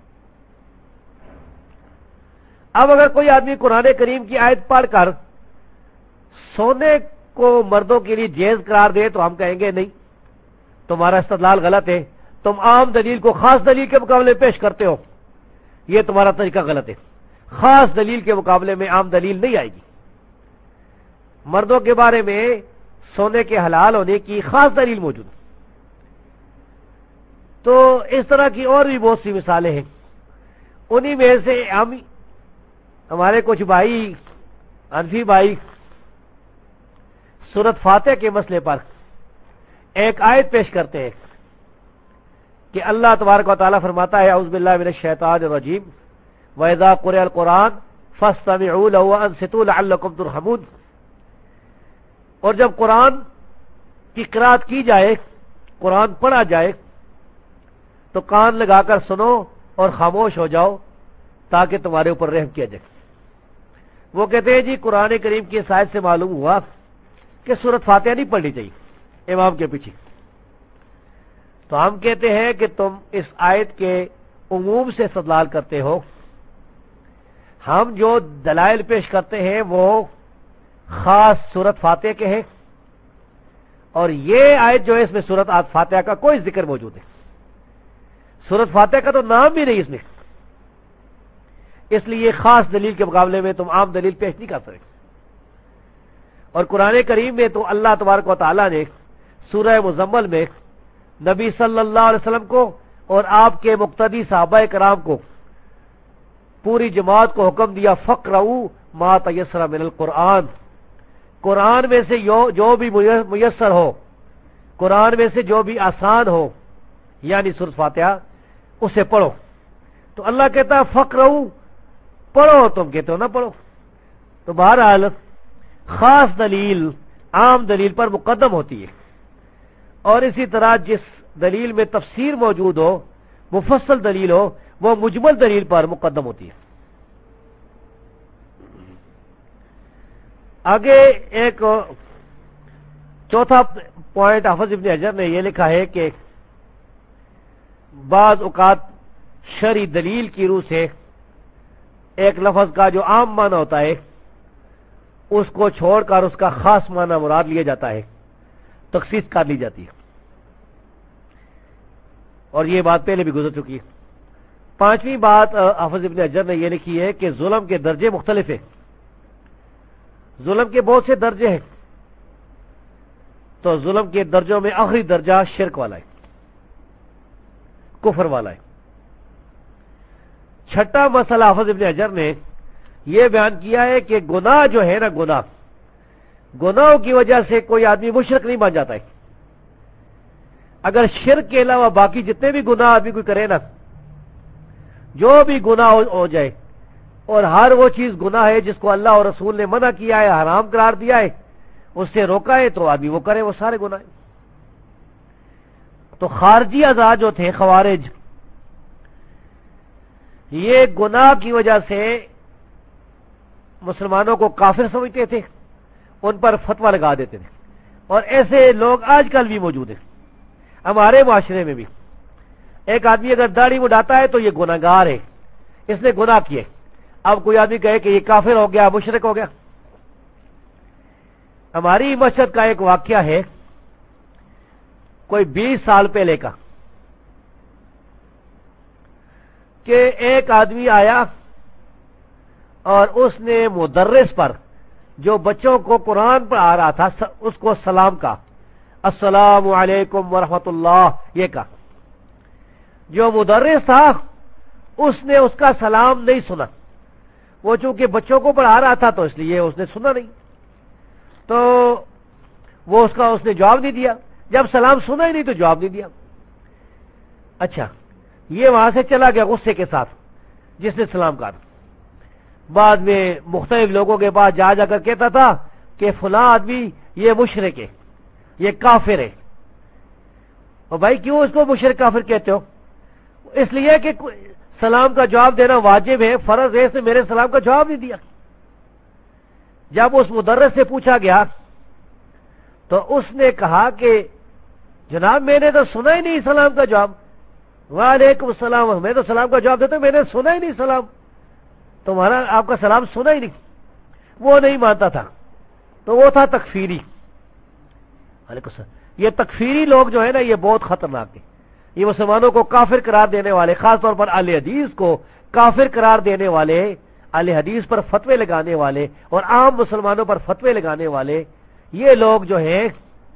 اب اگر کوئی آدمی قرآن کریم کی آیت پڑھ کر سونے کو مردوں کے لیے جائز قرار دے تو ہم کہیں گے نہیں، تمہارا استدلال غلط ہے، تم عام دلیل کو خاص دلیل کے مقابلے میں پیش کرتے ہو، یہ تمہارا طریقہ غلط ہے۔ خاص دلیل کے مقابلے میں عام دلیل نہیں آئے گی۔ مردوں کے بارے میں سونے کے حلال ہونے کی خاص دلیل موجود ہے۔ تو اس طرح کی اور بھی بہت سی مثالیں ہیں، انہی میں سے ہمارے کچھ بھائی، انفی بھائی، سورۃ فاتح کے مسئلے پر ایک آیت پیش کرتے ہیں کہ اللہ تبارک و تعالیٰ فرماتا ہے اعوذ باللہ من الشیطان الرجیم وَإِذَا قُرِئَ الْقُرْآنُ فَاسْتَمِعُوا لَهُ وَأَنصِتُوا لَعَلَّكُمْ تُرْحَمُونَ، اور جب قرآن کی قرات کی جائے قرآن پڑھا جائے تو کان لگا کر سنو اور خاموش ہو جاؤ تاکہ تمہارے اوپر رحم کیا جائے۔ وہ کہتے ہیں جی قرآن کریم کی اس آیت سے معلوم ہوا کہ سورۃ فاتحہ نہیں پڑھنی چاہیے امام کے پیچھے، تو ہم کہتے ہیں کہ تم اس آیت کے عموم سے استدلال کرتے ہو، ہم جو دلائل پیش کرتے ہیں وہ خاص سورۃ فاتحہ کے ہیں، اور یہ آیت جو ہے اس میں سورۃ فاتحہ کا کوئی ذکر موجود ہے، سورۃ فاتحہ کا تو نام بھی نہیں اس میں، اس لیے خاص دلیل کے مقابلے میں تم عام دلیل پیش نہیں کر سکتے۔ اور قرآن کریم میں تو اللہ تبارک و تعالیٰ نے سورہ مزمل میں نبی صلی اللہ علیہ وسلم کو اور آپ کے مقتدی صحابہ کرام کو پوری جماعت کو حکم دیا فقرؤوا ما تیسر من القرآن، قرآن میں سے جو بھی میسر ہو، قرآن میں سے جو بھی آسان ہو یعنی سورۃ فاتحہ اسے پڑھو۔ تو اللہ کہتا ہے فقرؤوا، پڑھو، تم کہتے ہو نہ پڑھو۔ تو بہرحال خاص دلیل عام دلیل پر مقدم ہوتی ہے، اور اسی طرح جس دلیل میں تفسیر موجود ہو، مفصل دلیل ہو، وہ مجمل دلیل پر مقدم ہوتی ہے۔ آگے ایک چوتھا پوائنٹ حافظ ابن حجر نے یہ لکھا ہے کہ بعض اوقات شرعی دلیل کی روح سے ایک لفظ کا جو عام معنی ہوتا ہے اس کو چھوڑ کر اس کا خاص معنی مراد لیا جاتا ہے، تخصیص کر لی جاتی ہے، اور یہ بات پہلے بھی گزر چکی ہے۔ پانچویں بات حافظ ابن حجر نے یہ لکھی ہے کہ ظلم کے درجے مختلف ہیں، ظلم کے بہت سے درجے ہیں، تو ظلم کے درجوں میں آخری درجہ شرک والا ہے، کفر والا ہے۔ چھٹا مسئلہ حافظ ابن حجر نے یہ بیان کیا ہے کہ گناہ جو ہے نا، گناہوں کی وجہ سے کوئی آدمی مشرک نہیں بن جاتا ہے۔ اگر شرک کے علاوہ باقی جتنے بھی گناہ آدمی کوئی کرے نا، جو بھی گناہ ہو جائے، اور ہر وہ چیز گناہ ہے جس کو اللہ اور رسول نے منع کیا ہے، حرام قرار دیا ہے، اس سے روکا ہے، تو آدمی وہ کرے، وہ سارے گناہ ہیں۔ تو خارجی اعضاء جو تھے خوارج، یہ گناہ کی وجہ سے مسلمانوں کو کافر سمجھتے تھے، ان پر فتویٰ لگا دیتے تھے، اور ایسے لوگ آج کل بھی موجود ہیں ہمارے معاشرے میں بھی۔ ایک آدمی اگر داڑھی مڈاتا ہے تو یہ گناہگار ہے، اس نے گناہ کیے۔ اب کوئی آدمی کہے کہ یہ کافر ہو گیا، مشرک ہو گیا۔ ہماری مسجد کا ایک واقعہ ہے کوئی 20 سال پہلے کا، کہ ایک آدمی آیا اور اس نے مدرس پر جو بچوں کو قرآن پڑھا رہا تھا اس کو سلام کہا، السلام علیکم ورحمۃ اللہ، یہ کہا۔ جو مدرس تھا اس نے اس کا سلام نہیں سنا، وہ چونکہ بچوں کو پڑھا رہا تھا تو اس لیے اس نے سنا نہیں، تو وہ اس نے جواب نہیں دیا۔ جب سلام سنا ہی نہیں تو جواب نہیں دیا۔ اچھا، یہ وہاں سے چلا گیا غصے کے ساتھ جس نے سلام کہا۔ بعد میں مختلف لوگوں کے پاس جا کر کہتا تھا کہ فلاں آدمی یہ مشرک ہے، یہ کافر ہے۔ اور بھائی کیوں اس کو مشرک کافر کہتے ہو؟ اس لیے کہ سلام کا جواب دینا واجب ہے، فرض ہے، اس نے میرے سلام کا جواب نہیں دیا۔ جب اس مدرس سے پوچھا گیا تو اس نے کہا کہ جناب میں نے تو سنا ہی نہیں سلام کا جواب۔ وعلیکم السلام، میں تو سلام کا جواب دیتا ہوں، میں نے سنا ہی نہیں سلام، تمہارا آپ کا سلام سنا ہی نہیں۔ وہ نہیں مانتا تھا، تو وہ تھا تکفیری۔ علیکم السلام۔ یہ تکفیری لوگ جو ہے نا یہ بہت خطرناک ہیں، یہ مسلمانوں کو کافر قرار دینے والے، خاص طور پر اہل حدیث کو کافر قرار دینے والے، اہل حدیث پر فتوے لگانے والے اور عام مسلمانوں پر فتوے لگانے والے، یہ لوگ جو ہیں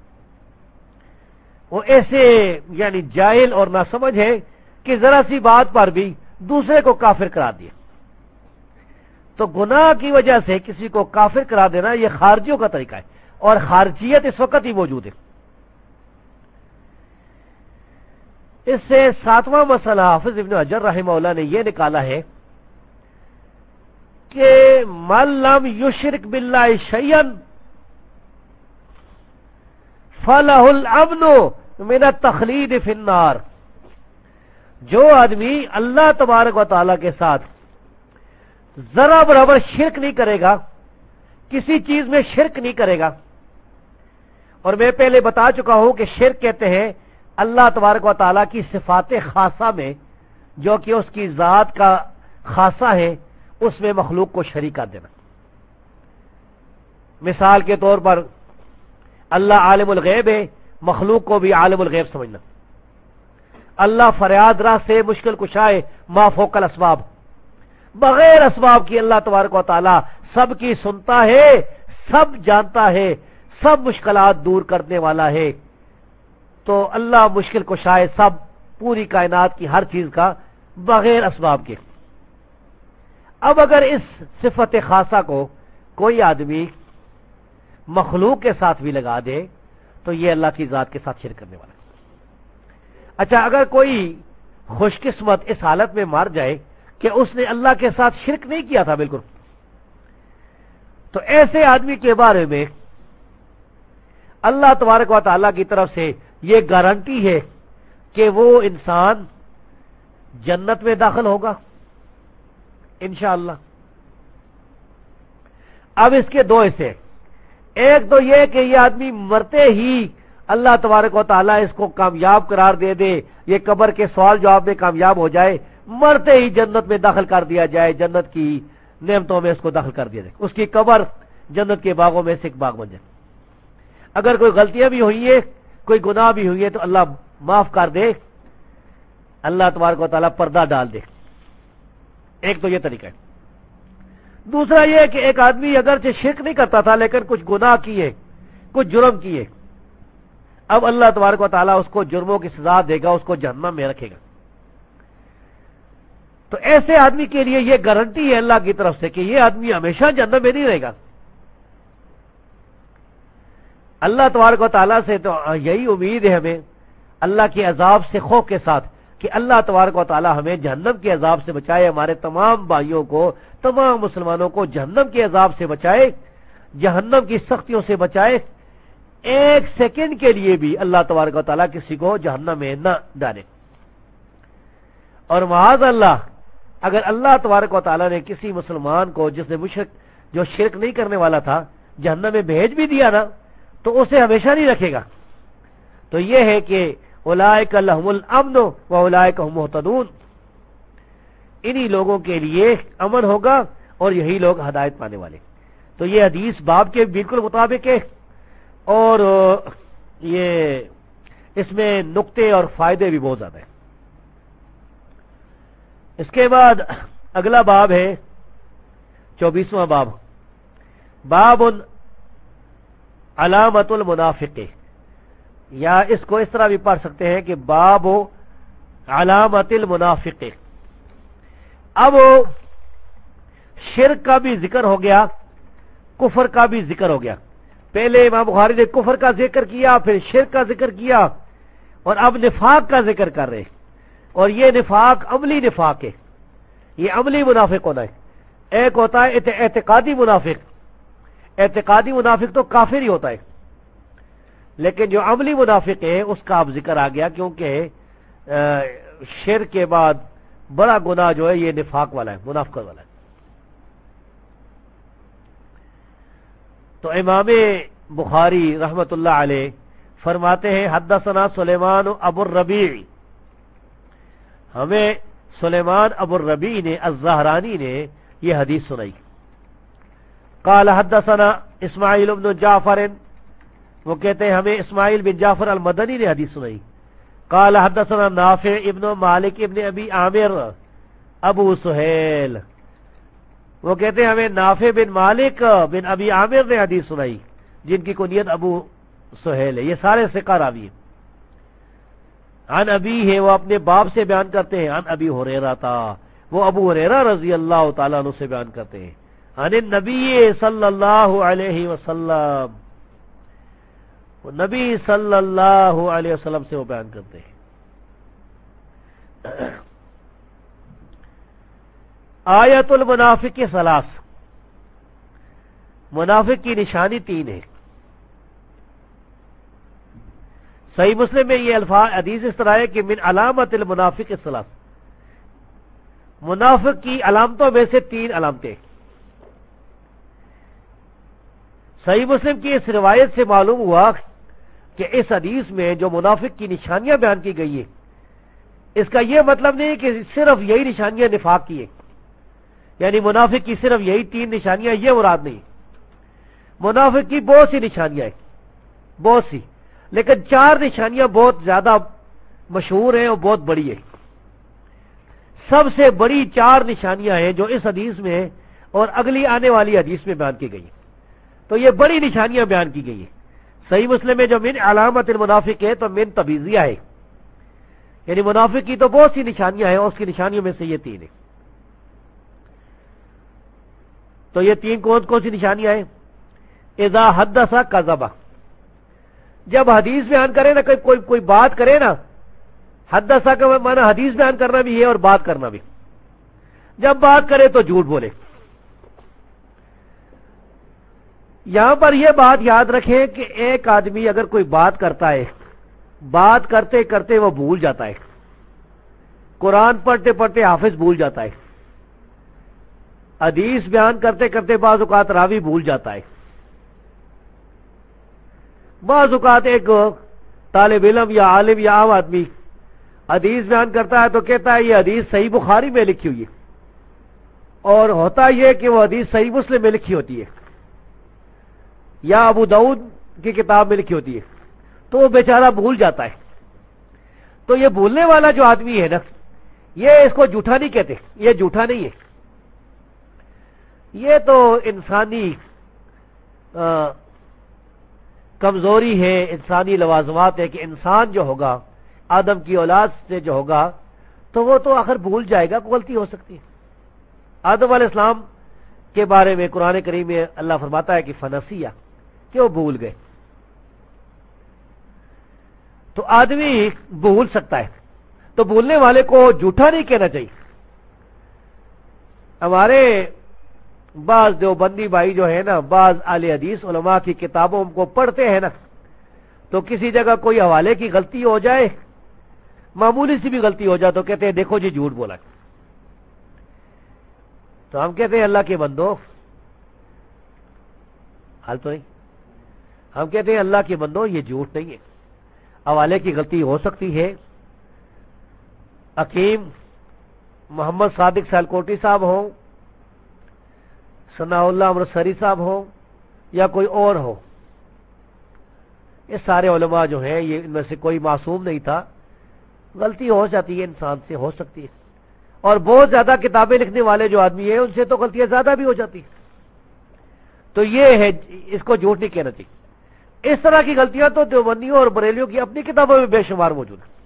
وہ ایسے یعنی جاہل اور ناسمجھ ہیں کہ ذرا سی بات پر بھی دوسرے کو کافر قرار دیا۔ تو گناہ کی وجہ سے کسی کو کافر قرار دینا یہ خارجیوں کا طریقہ ہے، اور خارجیت اس وقت ہی موجود ہے۔ اس سے ساتواں مسئلہ حافظ ابن حجر رحمہ اللہ نے یہ نکالا ہے کہ من لم یشرک باللہ شیئا فلہ الامن من التخلید فی النار، جو آدمی اللہ تبارک و تعالی کے ساتھ ذرا برابر شرک نہیں کرے گا، کسی چیز میں شرک نہیں کرے گا، اور میں پہلے بتا چکا ہوں کہ شرک کہتے ہیں اللہ تبارک و تعالی کی صفات خاصہ میں، جو کہ اس کی ذات کا خاصہ ہے، اس میں مخلوق کو شریک کر دینا۔ مثال کے طور پر اللہ عالم الغیب ہے، مخلوق کو بھی عالم الغیب سمجھنا۔ اللہ فریاد رہ سے مشکل کشائے ما فوق الاسباب، بغیر اسباب کی اللہ تبارک و تعالی سب کی سنتا ہے، سب جانتا ہے، سب مشکلات دور کرنے والا ہے۔ تو اللہ مشکل کشائے سب، پوری کائنات کی ہر چیز کا، بغیر اسباب کے۔ اب اگر اس صفت خاصہ کو کوئی آدمی مخلوق کے ساتھ بھی لگا دے تو یہ اللہ کی ذات کے ساتھ شرک کرنے والا ہے۔ اچھا، اگر کوئی خوش قسمت اس حالت میں مر جائے کہ اس نے اللہ کے ساتھ شرک نہیں کیا تھا بالکل، تو ایسے آدمی کے بارے میں اللہ تبارک و تعالیٰ کی طرف سے یہ گارنٹی ہے کہ وہ انسان جنت میں داخل ہوگا انشاءاللہ۔ اب اس کے دو حصے، ایک تو یہ کہ یہ آدمی مرتے ہی اللہ تبارک و تعالیٰ اس کو کامیاب قرار دے دے، یہ قبر کے سوال جواب میں کامیاب ہو جائے، مرتے ہی جنت میں داخل کر دیا جائے، جنت کی نعمتوں میں اس کو داخل کر دیا جائے، اس کی قبر جنت کے باغوں میں سے ایک باغ بن جائے۔ اگر کوئی غلطیاں بھی ہوئی ہے، کوئی گناہ بھی ہوئی ہے تو اللہ معاف کر دے، اللہ تبارک و تعالیٰ پردہ ڈال دے۔ ایک تو یہ طریقہ ہے۔ دوسرا یہ کہ ایک آدمی اگرچہ شرک نہیں کرتا تھا لیکن کچھ گناہ کیے، کچھ جرم کیے، اب اللہ تبارک و تعالیٰ اس کو جرموں کی سزا دے گا، اس کو جہنم میں رکھے گا۔ تو ایسے آدمی کے لیے یہ گارنٹی ہے اللہ کی طرف سے کہ یہ آدمی ہمیشہ جہنم میں نہیں رہے گا۔ اللہ تبارک و تعالیٰ سے تو یہی امید ہے ہمیں، اللہ کے عذاب سے خوف کے ساتھ، کہ اللہ تبارک و تعالیٰ ہمیں جہنم کے عذاب سے بچائے، ہمارے تمام بھائیوں کو، تمام مسلمانوں کو جہنم کے عذاب سے بچائے، جہنم کی سختیوں سے بچائے۔ ایک سیکنڈ کے لیے بھی اللہ تبارک و تعالیٰ کسی کو جہنم میں نہ ڈالے۔ اور معاذ اللہ، اگر اللہ تبارک و تعالیٰ نے کسی مسلمان کو جس نے جو شرک نہیں کرنے والا تھا جہنم میں بھیج بھی دیا نا، تو اسے ہمیشہ نہیں رکھے گا۔ تو یہ ہے کہ اولئک لہم الامن و اولئک هم مہتدون، انہی لوگوں کے لیے امن ہوگا اور یہی لوگ ہدایت پانے والے۔ تو یہ حدیث باب کے بالکل مطابق ہے، اور یہ اس میں نقطے اور فائدے بھی بہت زیادہ ہیں۔ اس کے بعد اگلا باب ہے 24واں باب، باب علامت المنافق، یا اس کو اس طرح بھی پڑھ سکتے ہیں کہ باب علامت المنافق۔ اب شرک کا بھی ذکر ہو گیا، کفر کا بھی ذکر ہو گیا۔ پہلے امام بخاری نے کفر کا ذکر کیا، پھر شرک کا ذکر کیا، اور اب نفاق کا ذکر کر رہے، اور یہ نفاق عملی نفاق ہے، یہ عملی منافق ہونا ہے۔ ایک ہوتا ہے اعتقادی منافق، اعتقادی منافق تو کافر ہی ہوتا ہے، لیکن جو عملی منافق ہے اس کا اب ذکر آ گیا، کیونکہ شرک کے بعد بڑا گناہ جو ہے یہ نفاق والا ہے، منافقت والا ہے۔ تو امام بخاری رحمت اللہ علیہ فرماتے ہیں حدثنا سلیمان ابو الربیع، ہمیں سلیمان ابو الربیع نے الزہرانی نے یہ حدیث سنائی۔ قال حدثنا اسماعیل بن جعفر، وہ کہتے ہیں ہمیں اسماعیل بن جعفر المدنی نے حدیث سنائی۔ قال حدثنا نافع ابن مالک ابن ابی عامر ابو سہیل، وہ کہتے ہیں ہمیں نافع بن مالک بن ابی عامر نے حدیث سنائی، جن کی کنیت ابو سہیل ہے، یہ سارے ثقہ راوی ہیں۔ عن ابی ہے، وہ اپنے باپ سے بیان کرتے ہیں، عن ابی ہریرہ تھا، وہ ابو ہریرہ رضی اللہ تعالیٰ عنہ سے بیان کرتے ہیں، عن النبی صلی اللہ علیہ وسلم، وہ نبی صلی اللہ علیہ وسلم سے وہ بیان کرتے ہیں۔ آیت المنافق ثلاث، منافق کی نشانی تین ہے۔ صحیح مسلم میں یہ الفاظ حدیث اس طرح ہے کہ من علامت المنافق الثلاث، منافق کی علامتوں میں سے 3 علامتیں۔ صحیح مسلم کی اس روایت سے معلوم ہوا کہ اس حدیث میں جو منافق کی نشانیاں بیان کی گئی ہے، اس کا یہ مطلب نہیں کہ صرف یہی نشانیاں نفاق کی ہیں، یعنی منافق کی صرف یہی 3 نشانیاں، یہ مراد نہیں۔ منافق کی بہت سی نشانیاں ہیں، بہت سی، لیکن 4 نشانیاں بہت زیادہ مشہور ہیں اور بہت بڑی ہیں۔ سب سے بڑی 4 نشانیاں ہیں جو اس حدیث میں اور اگلی آنے والی حدیث میں بیان کی گئی ہیں، تو یہ بڑی نشانیاں بیان کی گئی ہیں۔ صحیح مسلم میں جو من علامت المنافق ہے تو من تبیضیہ ہے، یعنی منافق کی تو بہت سی نشانیاں ہیں اور اس کی نشانیوں میں سے یہ 3 ہیں۔ تو یہ 3 کون سی نشانیاں ہیں؟ اذا حدث کذب، جب حدیث بیان کرے نا، کوئی بات کرے نا، حدث کا معنی حدیث بیان کرنا بھی ہے اور بات کرنا بھی، جب بات کرے تو جھوٹ بولے۔ یہاں پر یہ بات یاد رکھیں کہ ایک آدمی اگر کوئی بات کرتا ہے، بات کرتے کرتے وہ بھول جاتا ہے، قرآن پڑھتے پڑھتے حافظ بھول جاتا ہے، حدیث بیان کرتے کرتے بعض اوقات راوی بھول جاتا ہے، بعض اوقات ایک طالب علم یا عالم یا عام آدمی حدیث بیان کرتا ہے تو کہتا ہے یہ حدیث صحیح بخاری میں لکھی ہوئی ہے، اور ہوتا یہ کہ وہ حدیث صحیح مسلم میں لکھی ہوتی ہے یا ابو داؤد کی کتاب میں لکھی ہوتی ہے، تو وہ بیچارہ بھول جاتا ہے۔ تو یہ بھولنے والا جو آدمی ہے نا، یہ اس کو جھوٹا نہیں کہتے، یہ جھوٹا نہیں ہے، یہ تو انسانی کمزوری ہے، انسانی لوازمات ہے کہ انسان جو ہوگا، آدم کی اولاد سے جو ہوگا، تو وہ تو آخر بھول جائے گا، غلطی ہو سکتی ہے۔ آدم علیہ السلام کے بارے میں قرآن کریم میں اللہ فرماتا ہے کہ فنسیہ، کہ وہ بھول گئے، تو آدمی بھول سکتا ہے، تو بھولنے والے کو جھوٹا نہیں کہنا چاہیے۔ ہمارے بعض دیوبندی بھائی جو ہے نا، بعض اہل حدیث علماء کی کتابوں کو پڑھتے ہیں نا، تو کسی جگہ کوئی حوالے کی غلطی ہو جائے، معمولی سی بھی غلطی ہو جائے تو کہتے ہیں دیکھو جی جھوٹ بولا۔ تو ہم کہتے ہیں اللہ کے بندو، حال تو نہیں، ہم کہتے ہیں اللہ کے بندو یہ جھوٹ نہیں ہے، حوالے کی غلطی ہو سکتی ہے، حکیم محمد صادق سالکوٹی صاحب ہوں، ثناء اللہ امرتسری صاحب ہوں، یا کوئی اور ہو، یہ سارے علماء جو ہیں یہ ان میں سے کوئی معصوم نہیں تھا، غلطی ہو جاتی ہے، انسان سے ہو سکتی ہے، اور بہت زیادہ کتابیں لکھنے والے جو آدمی ہیں ان سے تو غلطیاں زیادہ بھی ہو جاتی ہیں۔ تو یہ ہے، اس کو جھوٹ نہیں کہنا چاہیے۔ اس طرح کی غلطیاں تو دیوبندیوں اور بریلیوں کی اپنی کتابوں میں بے شمار موجود ہیں۔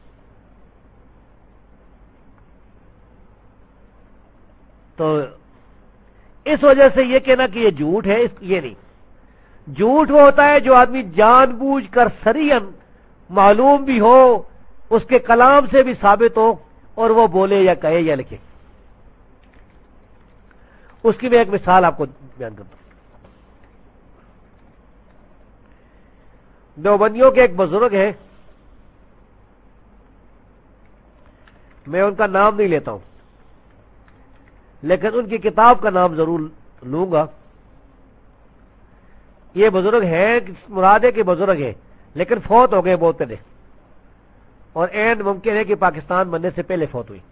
تو اس وجہ سے یہ کہنا کہ یہ جھوٹ ہے، یہ نہیں۔ جھوٹ وہ ہوتا ہے جو آدمی جان بوجھ کر سریعن معلوم بھی ہو، اس کے کلام سے بھی ثابت ہو، اور وہ بولے یا کہے یا لکھے۔ اس کی میں ایک مثال آپ کو بیان کرتا ہوں۔ دیوبندیوں کے ایک بزرگ ہیں، میں ان کا نام نہیں لیتا ہوں، لیکن ان کی کتاب کا نام ضرور لوں گا۔ یہ بزرگ ہیں، مراد ہے کہ بزرگ ہیں، لیکن فوت ہو گئے بہت پہلے، اور عین ممکن ہے کہ پاکستان بننے سے پہلے فوت ہوئی۔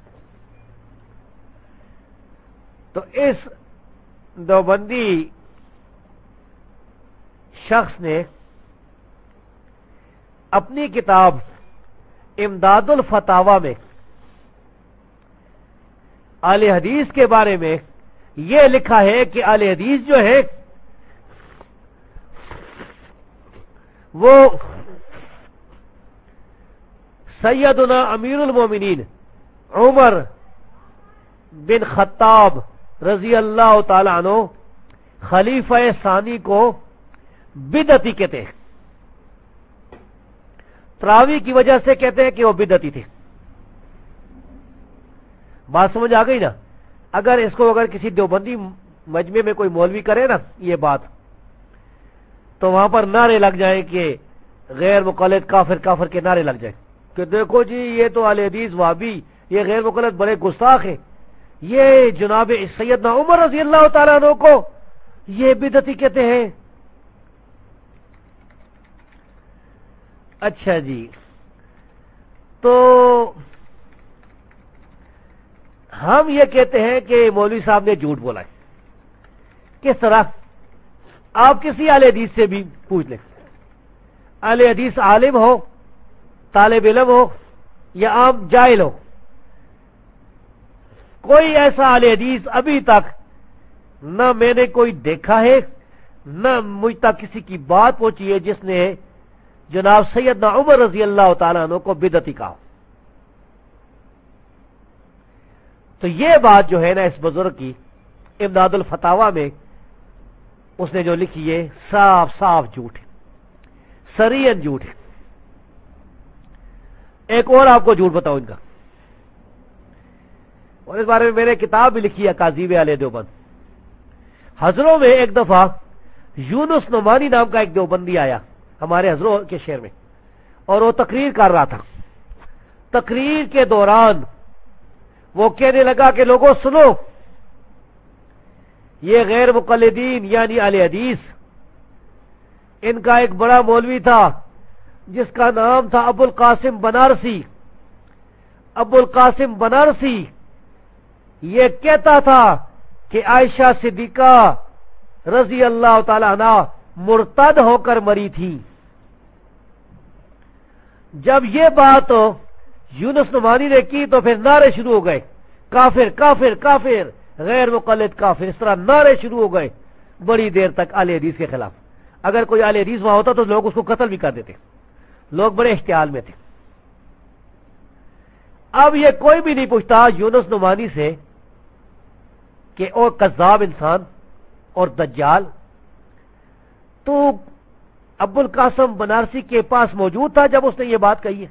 تو اس دیوبندی شخص نے اپنی کتاب امداد الفتاوی میں اہل حدیث کے بارے میں یہ لکھا ہے کہ اہل حدیث جو ہے وہ سیدنا امیر المومنین عمر بن خطاب رضی اللہ تعالی عنہ خلیفہ ثانی کو بدعتی کہتے ہیں، تراوی کی وجہ سے کہتے ہیں کہ وہ بدعتی تھے۔ بات سمجھ آ گئی نا؟ اگر کسی دیوبندی مجمع میں کوئی مولوی کرے نا یہ بات، تو وہاں پر نعرے لگ جائیں کہ غیر مقلد کافر کافر کے نعرے لگ جائیں کہ دیکھو جی یہ تو اہل حدیث وہابی، یہ غیر مقلد بڑے گستاخ ہیں، یہ جناب سیدنا عمر رضی اللہ تعالیٰ عنہ کو یہ بدعتی کہتے ہیں۔ اچھا جی، تو ہم یہ کہتے ہیں کہ مولوی صاحب نے جھوٹ بولا ہے۔ کس طرح؟ آپ کسی اہل حدیث سے بھی پوچھ لیں، اہل حدیث عالم ہو، طالب علم ہو یا عام جاہل ہو، کوئی ایسا اہل حدیث ابھی تک نہ میں نے کوئی دیکھا ہے نہ مجھ تک کسی کی بات پہنچی ہے جس نے جناب سیدنا عمر رضی اللہ تعالیٰ عنہ کو بدعتی کہا۔ تو یہ بات جو ہے نا اس بزرگ کی امداد الفتاوی میں اس نے جو لکھی ہے صاف صاف جھوٹ ہے، سرین جھوٹ ہے۔ ایک اور آپ کو جھوٹ بتاؤں ان کا، اور اس بارے میں میں نے کتاب بھی لکھی ہے اکاذیب اہل دیوبند۔ حضروں میں ایک دفعہ یونس نعمانی نام کا ایک دیوبندی آیا ہمارے حضروں کے شہر میں، اور وہ تقریر کر رہا تھا۔ تقریر کے دوران وہ کہنے لگا کہ لوگوں سنو، یہ غیر مقلدین یعنی اہل حدیث، ان کا ایک بڑا مولوی تھا جس کا نام تھا ابو القاسم بنارسی۔ ابو القاسم بنارسی یہ کہتا تھا کہ عائشہ صدیقہ رضی اللہ تعالی عنہ مرتد ہو کر مری تھی۔ جب یہ بات یونس نعمانی نے کی تو پھر نعرے شروع ہو گئے، کافر کافر کافر، غیر مقلد کافر، اس طرح نعرے شروع ہو گئے بڑی دیر تک اہل حدیث کے خلاف۔ اگر کوئی اہل حدیث وہاں ہوتا تو لوگ اس کو قتل بھی کر دیتے، لوگ بڑے احتیاط میں تھے۔ اب یہ کوئی بھی نہیں پوچھتا یونس نعمانی سے کہ او کذاب انسان اور دجال، تو ابو القاسم بنارسی کے پاس موجود تھا جب اس نے یہ بات کہی ہے؟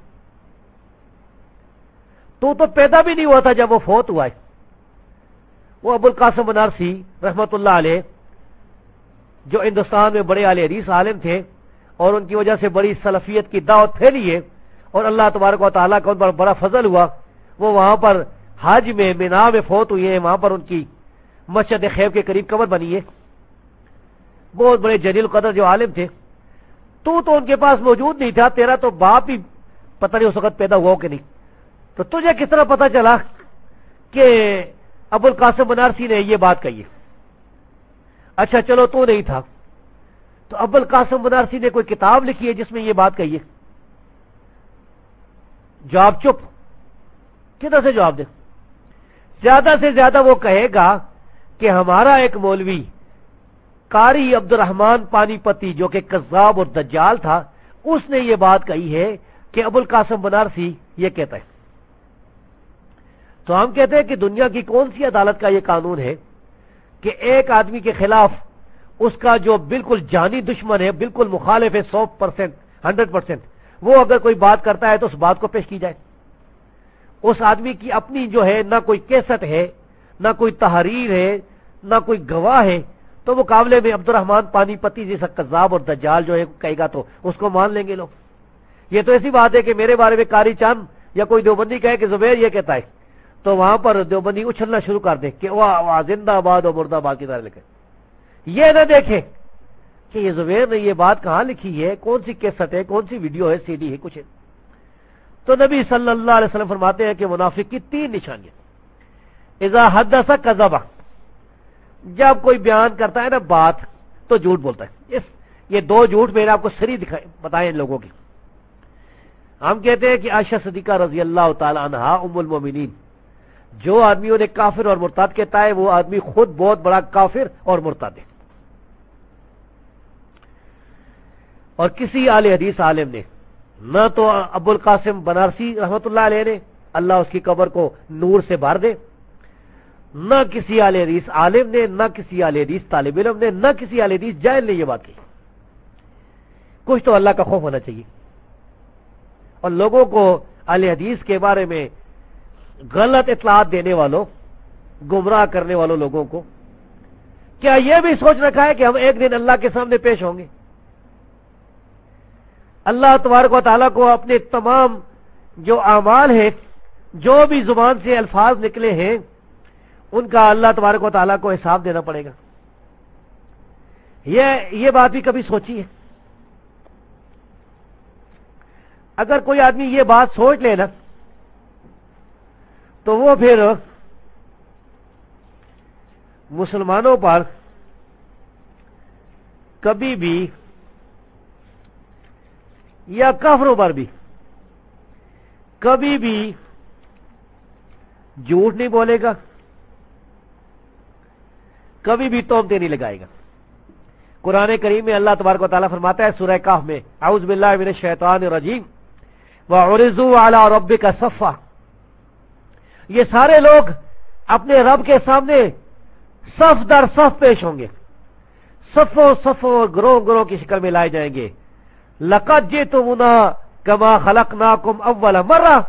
تو پیدا بھی نہیں ہوا تھا جب وہ فوت ہوا ہے۔ وہ ابو القاسم بنارسی رحمت اللہ علیہ جو ہندوستان میں بڑے اہل حدیث عالم تھے اور ان کی وجہ سے بڑی سلفیت کی دعوت پھیلی ہے، اور اللہ تبارک و تعالیٰ کا ان پر بڑا فضل ہوا، وہ وہاں پر حج میں مینا میں فوت ہوئی ہے، وہاں پر ان کی مسجد خیب کے قریب قبر بنی ہے۔ بہت بڑے جلیل القدر جو عالم تھے، تو ان کے پاس موجود نہیں تھا، تیرا تو باپ ہی پتہ نہیں اس وقت پیدا ہوا کہ نہیں، تو تجھے کس طرح پتا چلا کہ ابو القاسم بنارسی نے یہ بات کہی ہے؟ اچھا چلو تو نہیں تھا، تو ابو القاسم بنارسی نے کوئی کتاب لکھی ہے جس میں یہ بات کہی ہے؟ جواب چپ، کدھر سے جواب دے؟ زیادہ سے زیادہ وہ کہے گا کہ ہمارا ایک مولوی قاری عبد الرحمن پانی پتی جو کہ کذاب اور دجال تھا، اس نے یہ بات کہی ہے کہ ابو القاسم بنارسی یہ کہتا ہے۔ تو ہم کہتے ہیں کہ دنیا کی کون سی عدالت کا یہ قانون ہے کہ ایک آدمی کے خلاف اس کا جو بالکل جانی دشمن ہے، بالکل مخالف ہے 100%، 100%، وہ اگر کوئی بات کرتا ہے تو اس بات کو پیش کی جائے؟ اس آدمی کی اپنی جو ہے نہ کوئی کیسٹ ہے، نہ کوئی تحریر ہے، نہ کوئی گواہ ہے، تو مقابلے میں عبد الرحمن پانی پتی جیسا کذاب اور دجال جو ہے کہے گا تو اس کو مان لیں گے لوگ۔ یہ تو ایسی بات ہے کہ میرے بارے میں قاری چاند یا کوئی دیوبندی کہے کہ زبیر یہ کہتا ہے، تو وہاں پر دیوبندی اچھلنا شروع کر دے کہ واہ زندہ آباد اور مردہ آباد کی طرح لکھے۔ یہ نہ دیکھے کہ یہ زبیر نے یہ بات کہاں لکھی ہے، کون سی کیسٹ ہے، کون سی ویڈیو ہے، سی ڈی ہے، کچھ ہے۔ تو نبی صلی اللہ علیہ وسلم فرماتے ہیں کہ منافق کی 3 نشانیاں: اذا حدث کذب، جب کوئی بیان کرتا ہے نا بات تو جھوٹ بولتا ہے۔ یہ 2 جھوٹ میں نے آپ کو سری بتائے ان لوگوں کی۔ ہم کہتے ہیں کہ عائشہ صدیقہ رضی اللہ تعالی عنہا ام المومنین، جو آدمی انہیں کافر اور مرتد کہتا ہے وہ آدمی خود بہت بڑا کافر اور مرتد ہے۔ اور کسی اہل حدیث عالم نے، نہ تو ابو القاسم بنارسی رحمت اللہ علیہ نے، اللہ اس کی قبر کو نور سے بھر دے، نہ کسی اہل حدیث عالم نے، نہ کسی اہل حدیث طالب علم نے، نہ کسی اہل حدیث جاہل نے یہ بات کی۔ کچھ تو اللہ کا خوف ہونا چاہیے۔ اور لوگوں کو اہل حدیث کے بارے میں غلط اطلاعات دینے والوں، گمراہ کرنے والوں لوگوں کو کیا یہ بھی سوچ رکھا ہے کہ ہم ایک دن اللہ کے سامنے پیش ہوں گے؟ اللہ تبارک و تعالیٰ کو اپنے تمام جو اعمال ہیں، جو بھی زبان سے الفاظ نکلے ہیں، ان کا اللہ تبارک و تعالیٰ کو حساب دینا پڑے گا۔ یہ بات بھی کبھی سوچی ہے؟ اگر کوئی آدمی یہ بات سوچ لے نا تو وہ پھر مسلمانوں پر کبھی بھی یا کافروں پر بھی کبھی بھی جھوٹ نہیں بولے گا، کبھی بھی تہمتیں نہیں لگائے گا۔ قرآن کریم میں اللہ تبارک و تعالیٰ فرماتا ہے سورہ کہف میں، اعوذ باللہ من الشیطان الرجیم وَعُرِضُوا عَلَىٰ رَبِّكَ صَفًّا، یہ سارے لوگ اپنے رب کے سامنے صف در صف پیش ہوں گے، صفوں صفوں اور گروہ گروہ کی شکل میں لائے جائیں گے۔ لَقَدْ جِئْتُمُونَا كَمَا خَلَقْنَاكُمْ أَوَّلَ مَرَّةٍ،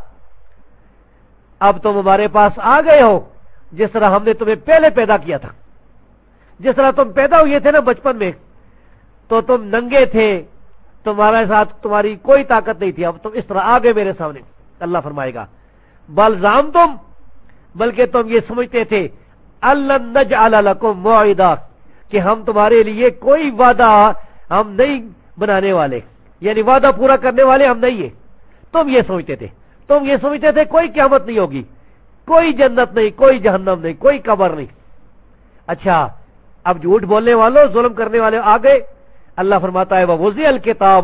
اب تم ہمارے پاس آ گئے ہو جس طرح ہم نے تمہیں پہلے پیدا کیا تھا۔ جس طرح تم پیدا ہوئے تھے نا بچپن میں، تو تم ننگے تھے، تمہارے ساتھ تمہاری کوئی طاقت نہیں تھی، اب تم اس طرح آ گئے میرے سامنے۔ اللہ فرمائے گا بل زعمتم، بلکہ تم یہ سمجھتے تھے أَلَّن نَّجْعَلَ لَكُم مَّوْعِدًا، کہ ہم تمہارے لیے کوئی وعدہ ہم نہیں بنانے والے، یعنی وعدہ پورا کرنے والے ہم نہیں ہیں۔ تم یہ سمجھتے تھے، تم یہ سمجھتے تھے کوئی قیامت نہیں ہوگی، کوئی جنت نہیں، کوئی جہنم نہیں، کوئی قبر نہیں۔ اچھا، اب جھوٹ بولنے والوں، ظلم کرنے والے آ گئے۔ اللہ فرماتا ہے وَوُضِعَ الْكِتَابُ،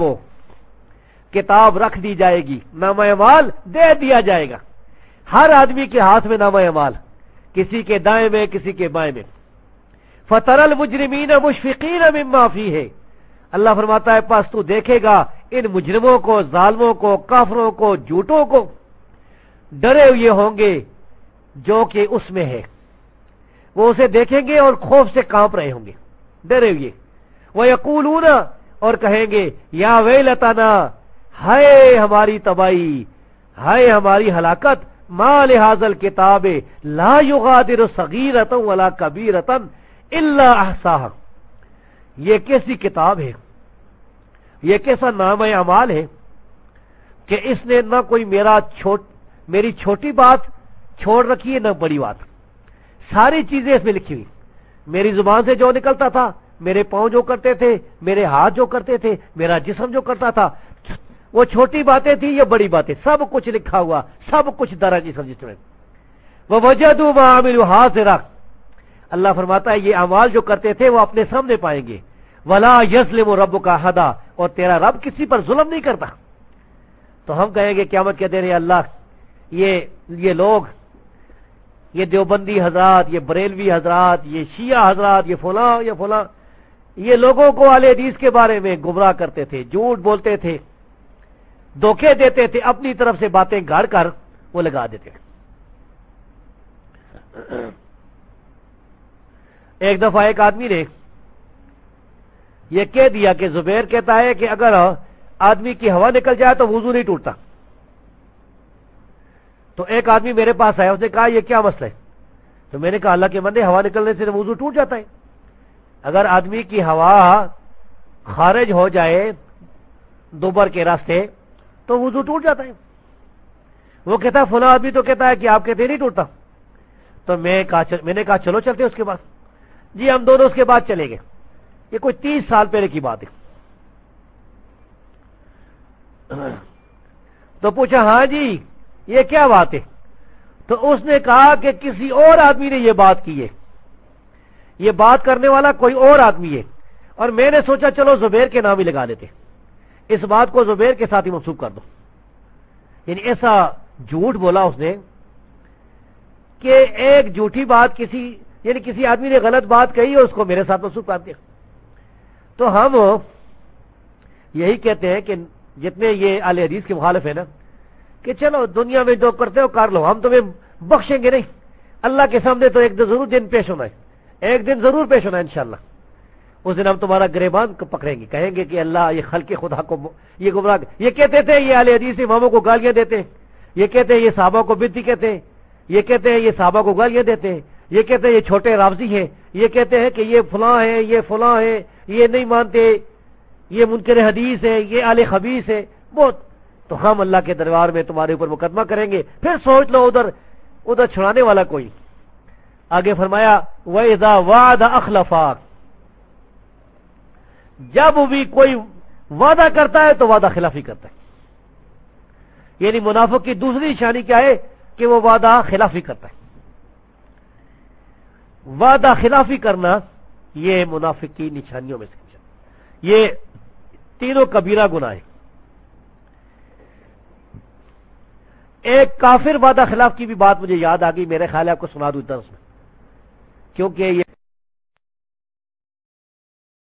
کتاب رکھ دی جائے گی، نامہ اعمال دے دیا جائے گا۔ ہر آدمی کے ہاتھ میں نامہ اعمال، کسی کے دائیں میں، کسی کے بائیں میں۔ فَتَرَى الْمُجْرِمِينَ مُشْفِقِينَ مِمَّا فِيهِ، اللہ فرماتا ہے پس تو دیکھے گا ان مجرموں کو، ظالموں کو، کافروں کو، جھوٹوں کو ڈرے ہوئے ہوں گے جو کہ اس میں ہے۔ وہ اسے دیکھیں گے اور خوف سے کانپ رہے ہوں گے، ڈرے ہوئے۔ وَيَقُولُونَ، اور کہیں گے یا ویلتنا، ہائے ہماری تباہی، ہائے ہماری ہلاکت، ما لہذا الکتاب لا یغادر صغیرۃ ولا کبیرۃ الا احصاها، یہ کیسی کتاب ہے، یہ کیسا نامہ اعمال ہے کہ اس نے نہ کوئی میری چھوٹی بات چھوڑ رکھی ہے، نہ بڑی بات، ساری چیزیں اس میں لکھی ہوئی۔ میری زبان سے جو نکلتا تھا، میرے پاؤں جو کرتے تھے، میرے ہاتھ جو کرتے تھے، میرا جسم جو کرتا تھا، وہ چھوٹی باتیں تھیں یا بڑی باتیں، سب کچھ لکھا ہوا، سب کچھ درج اس رجسٹر میں۔ وَوَجَدُوا مَا عَمِلُوا حَاضِرًا، اللہ فرماتا ہے یہ اعمال جو کرتے تھے وہ اپنے سامنے پائیں گے۔ وَلَا يَظْلِمُ رَبُّكَ أَحَدًا، اور تیرا رب کسی پر ظلم نہیں کرتا۔ تو ہم کہیں گے قیامت کے دن اے اللہ، یہ لوگ، یہ دیوبندی حضرات، یہ بریلوی حضرات، یہ شیعہ حضرات، یہ فلاں، یہ لوگوں کو اہل حدیث کے بارے میں گمراہ کرتے تھے، جھوٹ بولتے تھے، دھوکے دیتے تھے، اپنی طرف سے باتیں گھڑ کر وہ لگا دیتے تھے۔ ایک دفعہ ایک آدمی نے یہ کہہ دیا کہ زبیر کہتا ہے کہ اگر آدمی کی ہوا نکل جائے تو وضو نہیں ٹوٹتا۔ تو ایک آدمی میرے پاس آیا، اس نے کہا یہ کیا مسئلہ ہے؟ تو میں نے کہا اللہ کے بندے، ہوا نکلنے سے وضو ٹوٹ جاتا ہے۔ اگر آدمی کی ہوا خارج ہو جائے دوبر کے راستے تو وضو ٹوٹ جاتا ہے۔ وہ کہتا ہے فلاں آدمی تو کہتا ہے کہ آپ کہتے نہیں ٹوٹتا۔ تو میں نے کہا چلو چلتے اس کے بعد۔ جی ہم دونوں اس کے بعد چلے گئے، یہ کوئی 30 سال پہلے کی بات ہے۔ تو پوچھا ہاں جی یہ کیا بات ہے؟ تو اس نے کہا کہ کسی اور آدمی نے یہ بات کی ہے، یہ بات کرنے والا کوئی اور آدمی ہے، اور میں نے سوچا چلو زبیر کے نام ہی لگا دیتے، اس بات کو زبیر کے ساتھ ہی منسوب کر دو۔ یعنی ایسا جھوٹ بولا اس نے کہ ایک جھوٹی بات کسی آدمی نے غلط بات کہی اور اس کو میرے ساتھ منسوب کر دیا۔ تو ہم یہی کہتے ہیں کہ جتنے یہ اہل حدیث کے مخالف ہیں نا، کہ چلو دنیا میں جو کرتے ہو کر لو، ہم تمہیں بخشیں گے نہیں، اللہ کے سامنے تو ایک ضرور دن پیش ہونا ہے، ایک دن ضرور پیش ہونا ہے انشاءاللہ۔ اس دن ہم تمہارا گریبان پکڑیں گے، کہیں گے کہ اللہ یہ خلق خدا کو یہ گمراہ، یہ کہتے تھے یہ اہل حدیث اماموں کو گالیاں دیتے ہیں، یہ کہتے ہیں یہ صحابہ کو بدعتی کہتے ہیں، یہ کہتے ہیں یہ صحابہ کو گالیاں دیتے ہیں، یہ کہتے ہیں یہ چھوٹے رافضی ہیں، یہ کہتے ہیں کہ یہ فلاں ہے، یہ فلاں ہے، یہ نہیں مانتے، یہ منکر حدیث ہے، یہ آل خبیث ہے، بہت، تو ہم اللہ کے دربار میں تمہارے اوپر مقدمہ کریں گے، پھر سوچ لو ادھر چھڑانے والا کوئی۔ آگے فرمایا وَإِذَا وَعَدَ أَخْلَفَا، جب بھی کوئی وعدہ کرتا ہے تو وعدہ خلافی کرتا ہے، یعنی منافق کی دوسری نشانی کیا ہے کہ وہ وعدہ خلافی کرتا ہے۔ وعدہ خلافی کرنا یہ منافق کی نشانیوں میں سے یہ تینوں کبیرہ گناہ ہیں۔ ایک کافر وعدہ خلاف کی بھی بات مجھے یاد آ گئی، میرے خیال ہے آپ کو سنا دوں درس میں، کیونکہ یہ